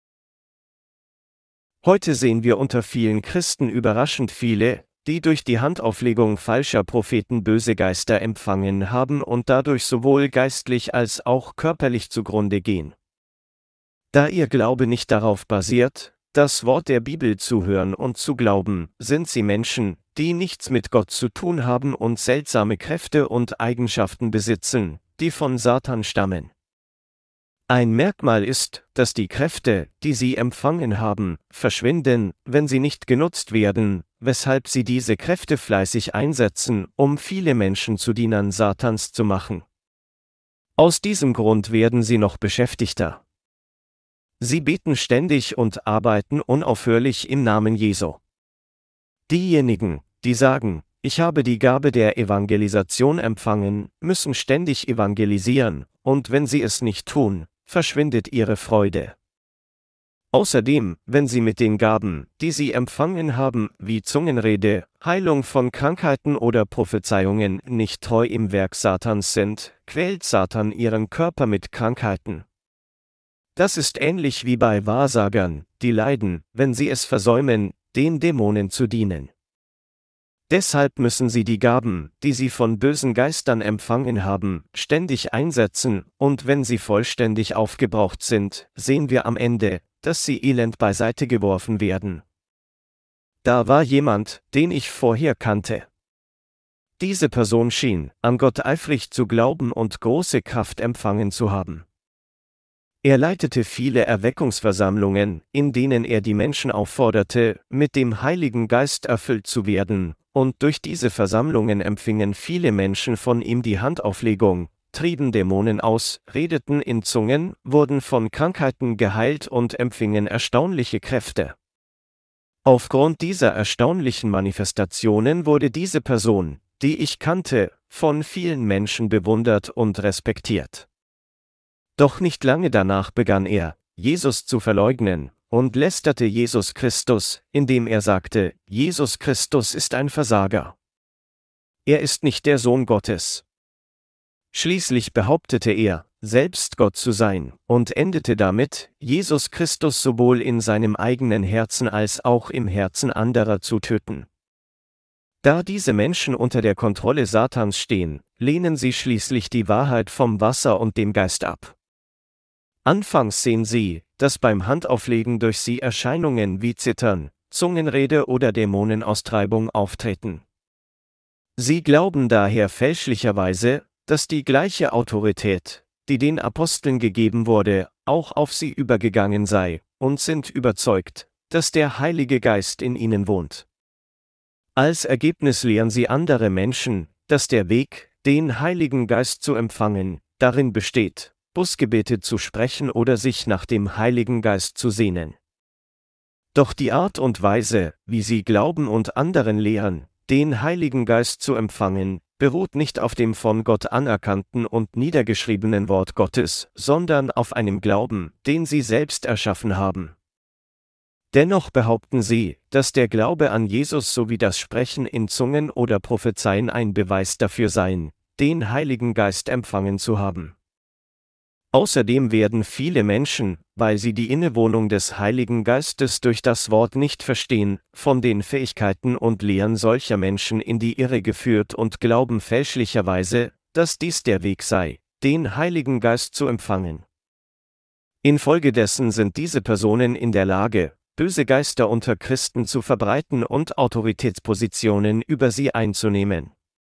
Heute sehen wir unter vielen Christen überraschend viele, die durch die Handauflegung falscher Propheten böse Geister empfangen haben und dadurch sowohl geistlich als auch körperlich zugrunde gehen. Da ihr Glaube nicht darauf basiert, das Wort der Bibel zu hören und zu glauben, sind sie Menschen, die nichts mit Gott zu tun haben und seltsame Kräfte und Eigenschaften besitzen, die von Satan stammen. Ein Merkmal ist, dass die Kräfte, die sie empfangen haben, verschwinden, wenn sie nicht genutzt werden, weshalb sie diese Kräfte fleißig einsetzen, um viele Menschen zu Dienern Satans zu machen. Aus diesem Grund werden sie noch beschäftigter. Sie beten ständig und arbeiten unaufhörlich im Namen Jesu. Diejenigen, die sagen, ich habe die Gabe der Evangelisation empfangen, müssen ständig evangelisieren, und wenn sie es nicht tun, verschwindet ihre Freude. Außerdem, wenn sie mit den Gaben, die sie empfangen haben, wie Zungenrede, Heilung von Krankheiten oder Prophezeiungen, nicht treu im Werk Satans sind, quält Satan ihren Körper mit Krankheiten. Das ist ähnlich wie bei Wahrsagern, die leiden, wenn sie es versäumen, den Dämonen zu dienen. Deshalb müssen sie die Gaben, die sie von bösen Geistern empfangen haben, ständig einsetzen, und wenn sie vollständig aufgebraucht sind, sehen wir am Ende, dass sie elend beiseite geworfen werden. Da war jemand, den ich vorher kannte. Diese Person schien, an Gott eifrig zu glauben und große Kraft empfangen zu haben. Er leitete viele Erweckungsversammlungen, in denen er die Menschen aufforderte, mit dem Heiligen Geist erfüllt zu werden, und durch diese Versammlungen empfingen viele Menschen von ihm die Handauflegung, trieben Dämonen aus, redeten in Zungen, wurden von Krankheiten geheilt und empfingen erstaunliche Kräfte. Aufgrund dieser erstaunlichen Manifestationen wurde diese Person, die ich kannte, von vielen Menschen bewundert und respektiert. Doch nicht lange danach begann er, Jesus zu verleugnen, und lästerte Jesus Christus, indem er sagte, Jesus Christus ist ein Versager. Er ist nicht der Sohn Gottes. Schließlich behauptete er, selbst Gott zu sein, und endete damit, Jesus Christus sowohl in seinem eigenen Herzen als auch im Herzen anderer zu töten. Da diese Menschen unter der Kontrolle Satans stehen, lehnen sie schließlich die Wahrheit vom Wasser und dem Geist ab. Anfangs sehen sie, dass beim Handauflegen durch sie Erscheinungen wie Zittern, Zungenrede oder Dämonenaustreibung auftreten. Sie glauben daher fälschlicherweise, dass die gleiche Autorität, die den Aposteln gegeben wurde, auch auf sie übergegangen sei, und sind überzeugt, dass der Heilige Geist in ihnen wohnt. Als Ergebnis lehren sie andere Menschen, dass der Weg, den Heiligen Geist zu empfangen, darin besteht, Bußgebete zu sprechen oder sich nach dem Heiligen Geist zu sehnen. Doch die Art und Weise, wie sie glauben und anderen lehren, den Heiligen Geist zu empfangen, beruht nicht auf dem von Gott anerkannten und niedergeschriebenen Wort Gottes, sondern auf einem Glauben, den sie selbst erschaffen haben. Dennoch behaupten sie, dass der Glaube an Jesus sowie das Sprechen in Zungen oder Prophezeien ein Beweis dafür seien, den Heiligen Geist empfangen zu haben. Außerdem werden viele Menschen, weil sie die Innewohnung des Heiligen Geistes durch das Wort nicht verstehen, von den Fähigkeiten und Lehren solcher Menschen in die Irre geführt und glauben fälschlicherweise, dass dies der Weg sei, den Heiligen Geist zu empfangen. Infolgedessen sind diese Personen in der Lage, böse Geister unter Christen zu verbreiten und Autoritätspositionen über sie einzunehmen.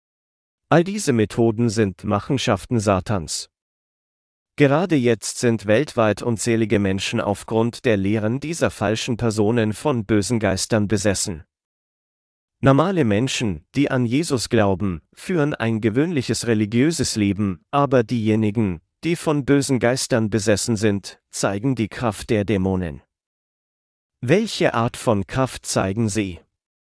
All diese Methoden sind Machenschaften Satans. Gerade jetzt sind weltweit unzählige Menschen aufgrund der Lehren dieser falschen Personen von bösen Geistern besessen. Normale Menschen, die an Jesus glauben, führen ein gewöhnliches religiöses Leben, aber diejenigen, die von bösen Geistern besessen sind, zeigen die Kraft der Dämonen. Welche Art von Kraft zeigen sie?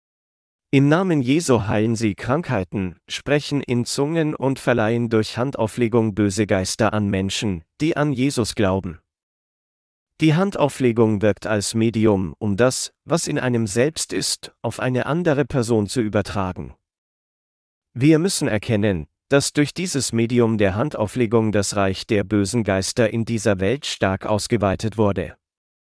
Im Namen Jesu heilen sie Krankheiten, sprechen in Zungen und verleihen durch Handauflegung böse Geister an Menschen, die an Jesus glauben. Die Handauflegung wirkt als Medium, um das, was in einem selbst ist, auf eine andere Person zu übertragen. Wir müssen erkennen, dass durch dieses Medium der Handauflegung das Reich der bösen Geister in dieser Welt stark ausgeweitet wurde.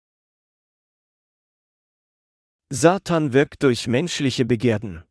Satan wirkt durch menschliche Begierden.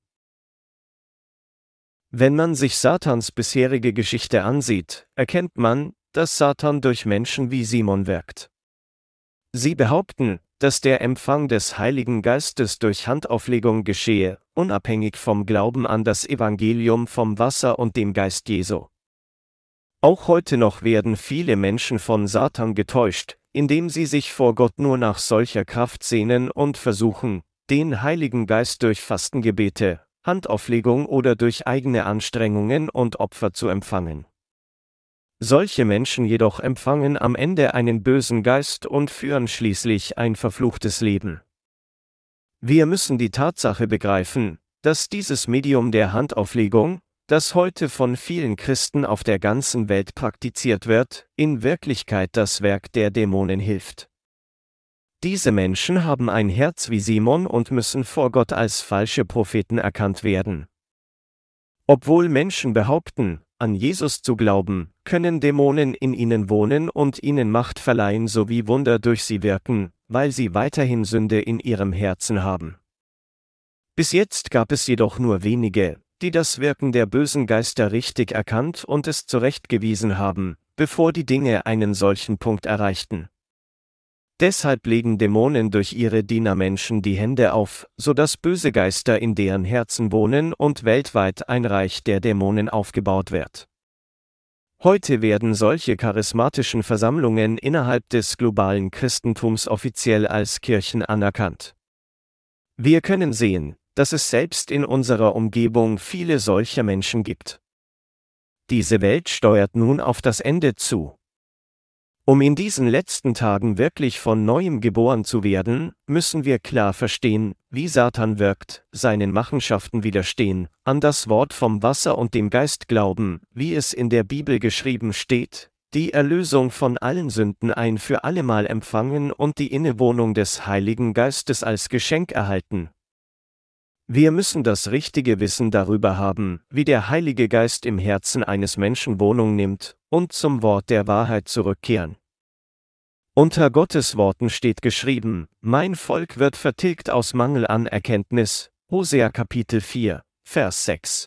Wenn man sich Satans bisherige Geschichte ansieht, erkennt man, dass Satan durch Menschen wie Simon wirkt. Sie behaupten, dass der Empfang des Heiligen Geistes durch Handauflegung geschehe, unabhängig vom Glauben an das Evangelium vom Wasser und dem Geist Jesu. Auch heute noch werden viele Menschen von Satan getäuscht, indem sie sich vor Gott nur nach solcher Kraft sehnen und versuchen, den Heiligen Geist durch Fastengebete, Handauflegung oder durch eigene Anstrengungen und Opfer zu empfangen. Solche Menschen jedoch empfangen am Ende einen bösen Geist und führen schließlich ein verfluchtes Leben. Wir müssen die Tatsache begreifen, dass dieses Medium der Handauflegung, das heute von vielen Christen auf der ganzen Welt praktiziert wird, in Wirklichkeit das Werk der Dämonen hilft. Diese Menschen haben ein Herz wie Simon und müssen vor Gott als falsche Propheten erkannt werden. Obwohl Menschen behaupten, an Jesus zu glauben, können Dämonen in ihnen wohnen und ihnen Macht verleihen sowie Wunder durch sie wirken, weil sie weiterhin Sünde in ihrem Herzen haben. Bis jetzt gab es jedoch nur wenige, die das Wirken der bösen Geister richtig erkannt und es zurechtgewiesen haben, bevor die Dinge einen solchen Punkt erreichten. Deshalb legen Dämonen durch ihre Diener Menschen die Hände auf, sodass böse Geister in deren Herzen wohnen und weltweit ein Reich der Dämonen aufgebaut wird. Heute werden solche charismatischen Versammlungen innerhalb des globalen Christentums offiziell als Kirchen anerkannt. Wir können sehen, dass es selbst in unserer Umgebung viele solcher Menschen gibt. Diese Welt steuert nun auf das Ende zu. Um in diesen letzten Tagen wirklich von Neuem geboren zu werden, müssen wir klar verstehen, wie Satan wirkt, seinen Machenschaften widerstehen, an das Wort vom Wasser und dem Geist glauben, wie es in der Bibel geschrieben steht, die Erlösung von allen Sünden ein für allemal empfangen und die Innewohnung des Heiligen Geistes als Geschenk erhalten. Wir müssen das richtige Wissen darüber haben, wie der Heilige Geist im Herzen eines Menschen Wohnung nimmt, und zum Wort der Wahrheit zurückkehren. Unter Gottes Worten steht geschrieben: Mein Volk wird vertilgt aus Mangel an Erkenntnis, Hosea Kapitel vier, Vers sechs.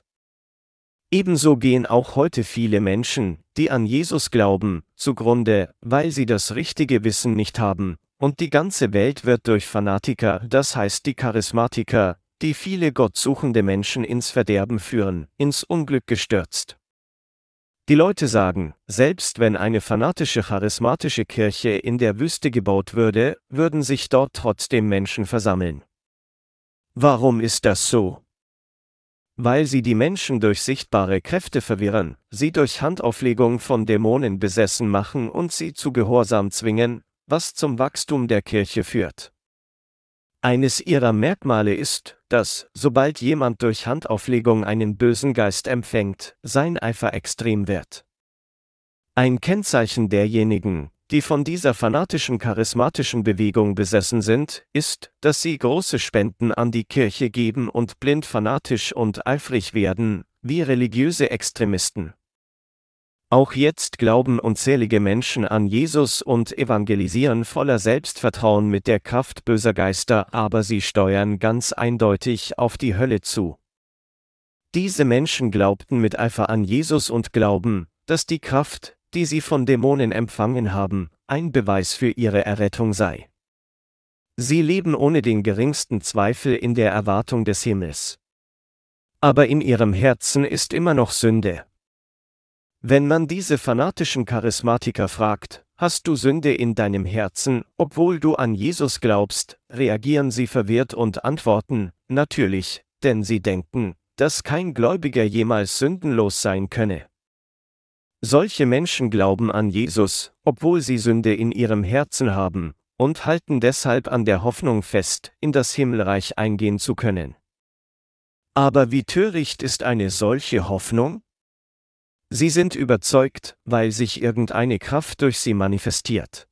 Ebenso gehen auch heute viele Menschen, die an Jesus glauben, zugrunde, weil sie das richtige Wissen nicht haben, und die ganze Welt wird durch Fanatiker, das heißt die Charismatiker, die viele gottsuchende Menschen ins Verderben führen, ins Unglück gestürzt. Die Leute sagen, selbst wenn eine fanatische charismatische Kirche in der Wüste gebaut würde, würden sich dort trotzdem Menschen versammeln. Warum ist das so? Weil sie die Menschen durch sichtbare Kräfte verwirren, sie durch Handauflegung von Dämonen besessen machen und sie zu Gehorsam zwingen, was zum Wachstum der Kirche führt. Eines ihrer Merkmale ist, dass, sobald jemand durch Handauflegung einen bösen Geist empfängt, sein Eifer extrem wird. Ein Kennzeichen derjenigen, die von dieser fanatischen charismatischen Bewegung besessen sind, ist, dass sie große Spenden an die Kirche geben und blind fanatisch und eifrig werden, wie religiöse Extremisten. Auch jetzt glauben unzählige Menschen an Jesus und evangelisieren voller Selbstvertrauen mit der Kraft böser Geister, aber sie steuern ganz eindeutig auf die Hölle zu. Diese Menschen glaubten mit Eifer an Jesus und glauben, dass die Kraft, die sie von Dämonen empfangen haben, ein Beweis für ihre Errettung sei. Sie leben ohne den geringsten Zweifel in der Erwartung des Himmels. Aber in ihrem Herzen ist immer noch Sünde. Wenn man diese fanatischen Charismatiker fragt, hast du Sünde in deinem Herzen, obwohl du an Jesus glaubst, reagieren sie verwirrt und antworten, natürlich, denn sie denken, dass kein Gläubiger jemals sündenlos sein könne. Solche Menschen glauben an Jesus, obwohl sie Sünde in ihrem Herzen haben, und halten deshalb an der Hoffnung fest, in das Himmelreich eingehen zu können. Aber wie töricht ist eine solche Hoffnung? Sie sind überzeugt, weil sich irgendeine Kraft durch sie manifestiert.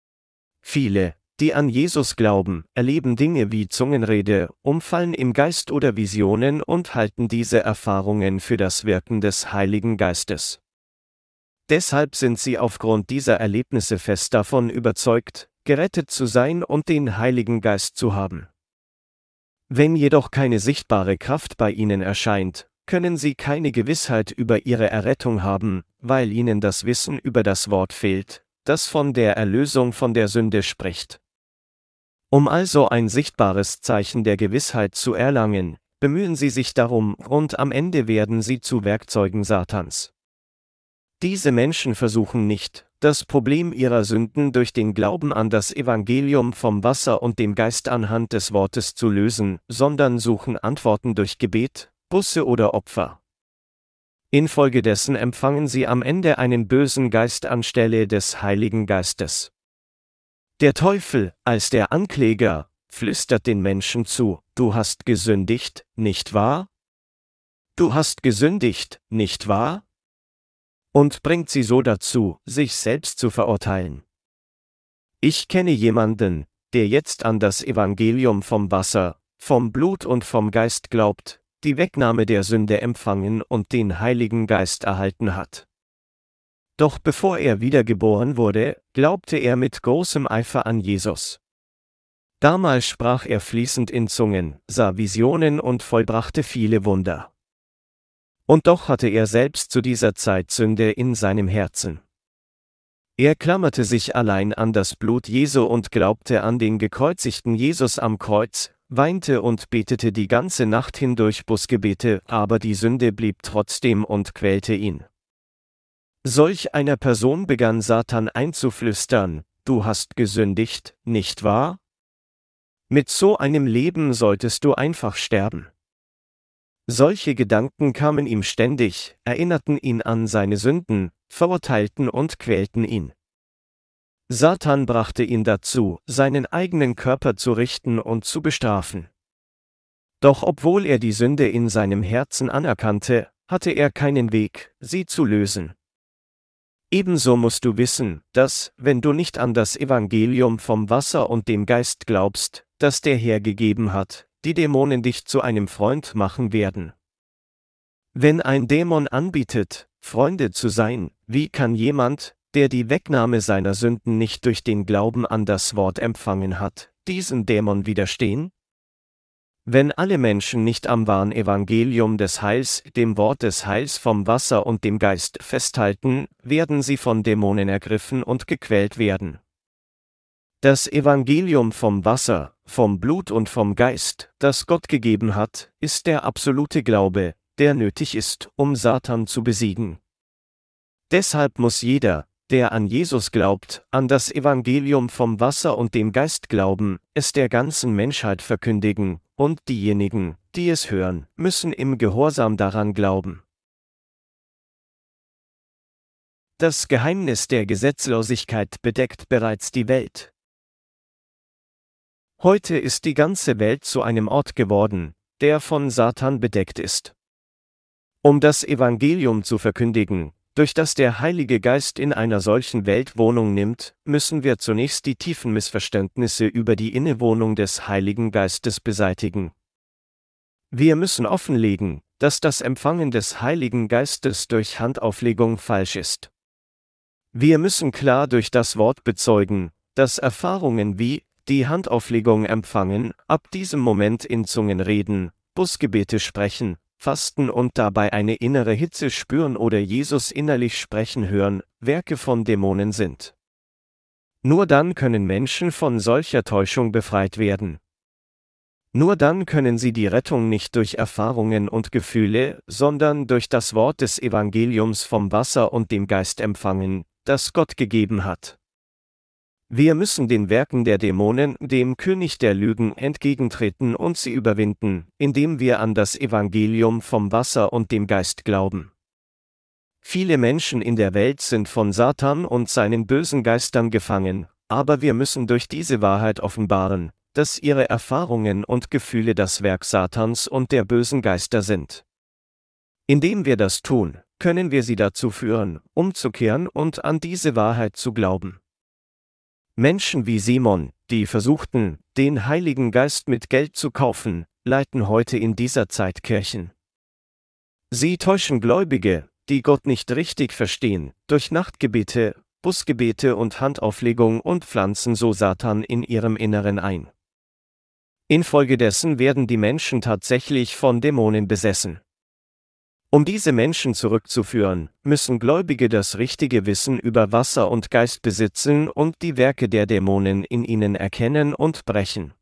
Viele, die an Jesus glauben, erleben Dinge wie Zungenrede, Umfallen im Geist oder Visionen und halten diese Erfahrungen für das Wirken des Heiligen Geistes. Deshalb sind sie aufgrund dieser Erlebnisse fest davon überzeugt, gerettet zu sein und den Heiligen Geist zu haben. Wenn jedoch keine sichtbare Kraft bei ihnen erscheint, können sie keine Gewissheit über ihre Errettung haben, weil ihnen das Wissen über das Wort fehlt, das von der Erlösung von der Sünde spricht. Um also ein sichtbares Zeichen der Gewissheit zu erlangen, bemühen sie sich darum, und am Ende werden sie zu Werkzeugen Satans. Diese Menschen versuchen nicht, das Problem ihrer Sünden durch den Glauben an das Evangelium vom Wasser und dem Geist anhand des Wortes zu lösen, sondern suchen Antworten durch Gebet, Busse oder Opfer. Infolgedessen empfangen sie am Ende einen bösen Geist anstelle des Heiligen Geistes. Der Teufel, als der Ankläger, flüstert den Menschen zu: Du hast gesündigt, nicht wahr? Du hast gesündigt, nicht wahr? Und bringt sie so dazu, sich selbst zu verurteilen. Ich kenne jemanden, der jetzt an das Evangelium vom Wasser, vom Blut und vom Geist glaubt, die Wegnahme der Sünde empfangen und den Heiligen Geist erhalten hat. Doch bevor er wiedergeboren wurde, glaubte er mit großem Eifer an Jesus. Damals sprach er fließend in Zungen, sah Visionen und vollbrachte viele Wunder. Und doch hatte er selbst zu dieser Zeit Sünde in seinem Herzen. Er klammerte sich allein an das Blut Jesu und glaubte an den gekreuzigten Jesus am Kreuz, weinte und betete die ganze Nacht hindurch Bußgebete, aber die Sünde blieb trotzdem und quälte ihn. Solch einer Person begann Satan einzuflüstern: Du hast gesündigt, nicht wahr? Mit so einem Leben solltest du einfach sterben. Solche Gedanken kamen ihm ständig, erinnerten ihn an seine Sünden, verurteilten und quälten ihn. Satan brachte ihn dazu, seinen eigenen Körper zu richten und zu bestrafen. Doch obwohl er die Sünde in seinem Herzen anerkannte, hatte er keinen Weg, sie zu lösen. Ebenso musst du wissen, dass, wenn du nicht an das Evangelium vom Wasser und dem Geist glaubst, das der Herr gegeben hat, die Dämonen dich zu einem Freund machen werden. Wenn ein Dämon anbietet, Freunde zu sein, wie kann jemand, der die Wegnahme seiner Sünden nicht durch den Glauben an das Wort empfangen hat, diesem Dämon widerstehen? Wenn alle Menschen nicht am wahren Evangelium des Heils, dem Wort des Heils vom Wasser und dem Geist festhalten, werden sie von Dämonen ergriffen und gequält werden. Das Evangelium vom Wasser, vom Blut und vom Geist, das Gott gegeben hat, ist der absolute Glaube, der nötig ist, um Satan zu besiegen. Deshalb muss jeder, der an Jesus glaubt, an das Evangelium vom Wasser und dem Geist glauben, es der ganzen Menschheit verkündigen, und diejenigen, die es hören, müssen im Gehorsam daran glauben. Das Geheimnis der Gesetzlosigkeit bedeckt bereits die Welt. Heute ist die ganze Welt zu einem Ort geworden, der von Satan bedeckt ist. Um das Evangelium zu verkündigen, durch das der Heilige Geist in einer solchen Welt Wohnung nimmt, müssen wir zunächst die tiefen Missverständnisse über die Innewohnung des Heiligen Geistes beseitigen. Wir müssen offenlegen, dass das Empfangen des Heiligen Geistes durch Handauflegung falsch ist. Wir müssen klar durch das Wort bezeugen, dass Erfahrungen wie die Handauflegung empfangen, ab diesem Moment in Zungen reden, Bußgebete sprechen, fasten und dabei eine innere Hitze spüren oder Jesus innerlich sprechen hören, Werke von Dämonen sind. Nur dann können Menschen von solcher Täuschung befreit werden. Nur dann können sie die Rettung nicht durch Erfahrungen und Gefühle, sondern durch das Wort des Evangeliums vom Wasser und dem Geist empfangen, das Gott gegeben hat. Wir müssen den Werken der Dämonen, dem König der Lügen, entgegentreten und sie überwinden, indem wir an das Evangelium vom Wasser und dem Geist glauben. Viele Menschen in der Welt sind von Satan und seinen bösen Geistern gefangen, aber wir müssen durch diese Wahrheit offenbaren, dass ihre Erfahrungen und Gefühle das Werk Satans und der bösen Geister sind. Indem wir das tun, können wir sie dazu führen, umzukehren und an diese Wahrheit zu glauben. Menschen wie Simon, die versuchten, den Heiligen Geist mit Geld zu kaufen, leiten heute in dieser Zeit Kirchen. Sie täuschen Gläubige, die Gott nicht richtig verstehen, durch Nachtgebete, Bußgebete und Handauflegung und pflanzen so Satan in ihrem Inneren ein. Infolgedessen werden die Menschen tatsächlich von Dämonen besessen. Um diese Menschen zurückzuführen, müssen Gläubige das richtige Wissen über Wasser und Geist besitzen und die Werke der Dämonen in ihnen erkennen und brechen.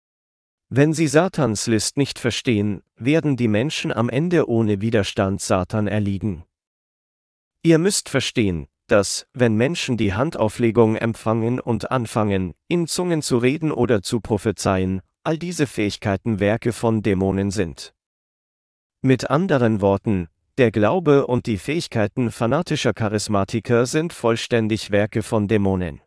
Wenn sie Satans List nicht verstehen, werden die Menschen am Ende ohne Widerstand Satan erliegen. Ihr müsst verstehen, dass, wenn Menschen die Handauflegung empfangen und anfangen, in Zungen zu reden oder zu prophezeien, all diese Fähigkeiten Werke von Dämonen sind. Mit anderen Worten, der Glaube und die Fähigkeiten fanatischer Charismatiker sind vollständig Werke von Dämonen.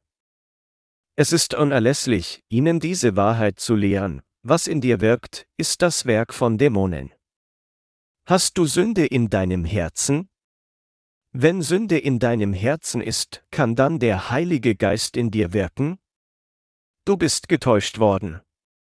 Es ist unerlässlich, ihnen diese Wahrheit zu lehren: Was in dir wirkt, ist das Werk von Dämonen. Hast du Sünde in deinem Herzen? Wenn Sünde in deinem Herzen ist, kann dann der Heilige Geist in dir wirken? Du bist getäuscht worden.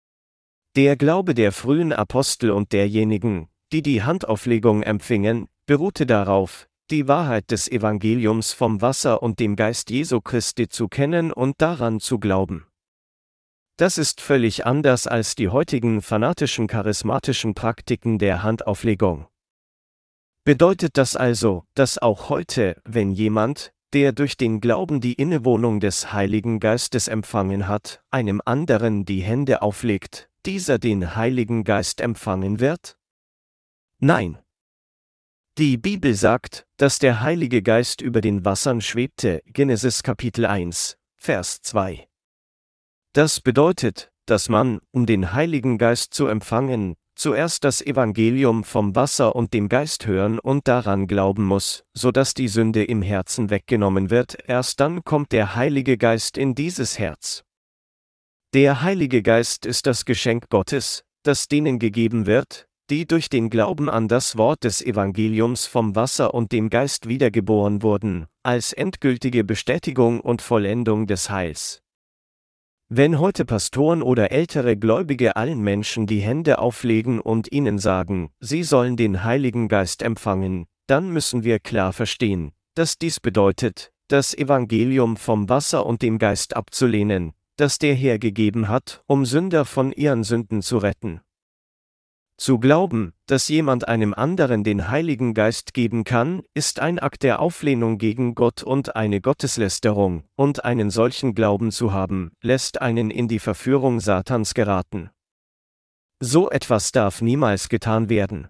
Der Glaube der frühen Apostel und derjenigen, die die Handauflegung empfingen, beruhte darauf, die Wahrheit des Evangeliums vom Wasser und dem Geist Jesu Christi zu kennen und daran zu glauben. Das ist völlig anders als die heutigen fanatischen charismatischen Praktiken der Handauflegung. Bedeutet das also, dass auch heute, wenn jemand, der durch den Glauben die Innewohnung des Heiligen Geistes empfangen hat, einem anderen die Hände auflegt, dieser den Heiligen Geist empfangen wird? Nein. Die Bibel sagt, dass der Heilige Geist über den Wassern schwebte, Genesis Kapitel eins, Vers zwei. Das bedeutet, dass man, um den Heiligen Geist zu empfangen, zuerst das Evangelium vom Wasser und dem Geist hören und daran glauben muss, sodass die Sünde im Herzen weggenommen wird, erst dann kommt der Heilige Geist in dieses Herz. Der Heilige Geist ist das Geschenk Gottes, das denen gegeben wird, die durch den Glauben an das Wort des Evangeliums vom Wasser und dem Geist wiedergeboren wurden, als endgültige Bestätigung und Vollendung des Heils. Wenn heute Pastoren oder ältere Gläubige allen Menschen die Hände auflegen und ihnen sagen, sie sollen den Heiligen Geist empfangen, dann müssen wir klar verstehen, dass dies bedeutet, das Evangelium vom Wasser und dem Geist abzulehnen, das der Herr gegeben hat, um Sünder von ihren Sünden zu retten. Zu glauben, dass jemand einem anderen den Heiligen Geist geben kann, ist ein Akt der Auflehnung gegen Gott und eine Gotteslästerung, und einen solchen Glauben zu haben, lässt einen in die Verführung Satans geraten. So etwas darf niemals getan werden.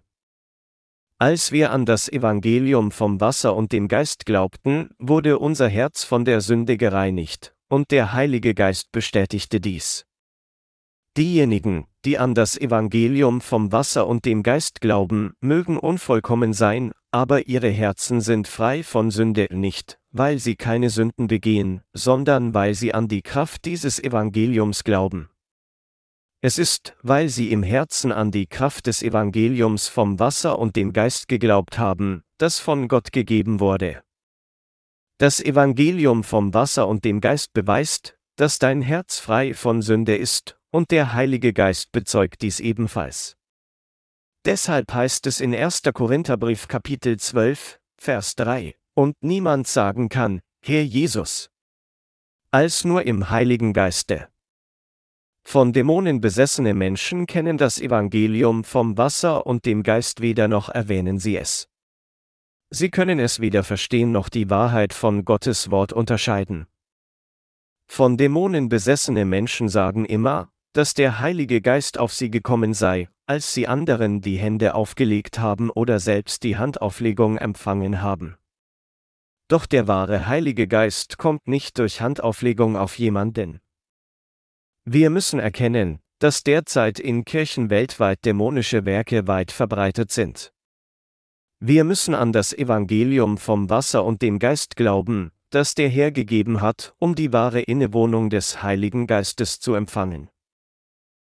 Als wir an das Evangelium vom Wasser und dem Geist glaubten, wurde unser Herz von der Sünde gereinigt, und der Heilige Geist bestätigte dies. Diejenigen, die an das Evangelium vom Wasser und dem Geist glauben, mögen unvollkommen sein, aber ihre Herzen sind frei von Sünde nicht, weil sie keine Sünden begehen, sondern weil sie an die Kraft dieses Evangeliums glauben. Es ist, weil sie im Herzen an die Kraft des Evangeliums vom Wasser und dem Geist geglaubt haben, das von Gott gegeben wurde. Das Evangelium vom Wasser und dem Geist beweist, dass dein Herz frei von Sünde ist, und der Heilige Geist bezeugt dies ebenfalls. Deshalb heißt es in erster Korintherbrief Kapitel zwölf, Vers drei, und niemand sagen kann, Herr Jesus, als nur im Heiligen Geiste. Von Dämonen besessene Menschen kennen das Evangelium vom Wasser und dem Geist weder noch erwähnen sie es. Sie können es weder verstehen noch die Wahrheit von Gottes Wort unterscheiden. Von Dämonen besessene Menschen sagen immer, dass der Heilige Geist auf sie gekommen sei, als sie anderen die Hände aufgelegt haben oder selbst die Handauflegung empfangen haben. Doch der wahre Heilige Geist kommt nicht durch Handauflegung auf jemanden. Wir müssen erkennen, dass derzeit in Kirchen weltweit dämonische Werke weit verbreitet sind. Wir müssen an das Evangelium vom Wasser und dem Geist glauben, das der Herr gegeben hat, um die wahre Innewohnung des Heiligen Geistes zu empfangen.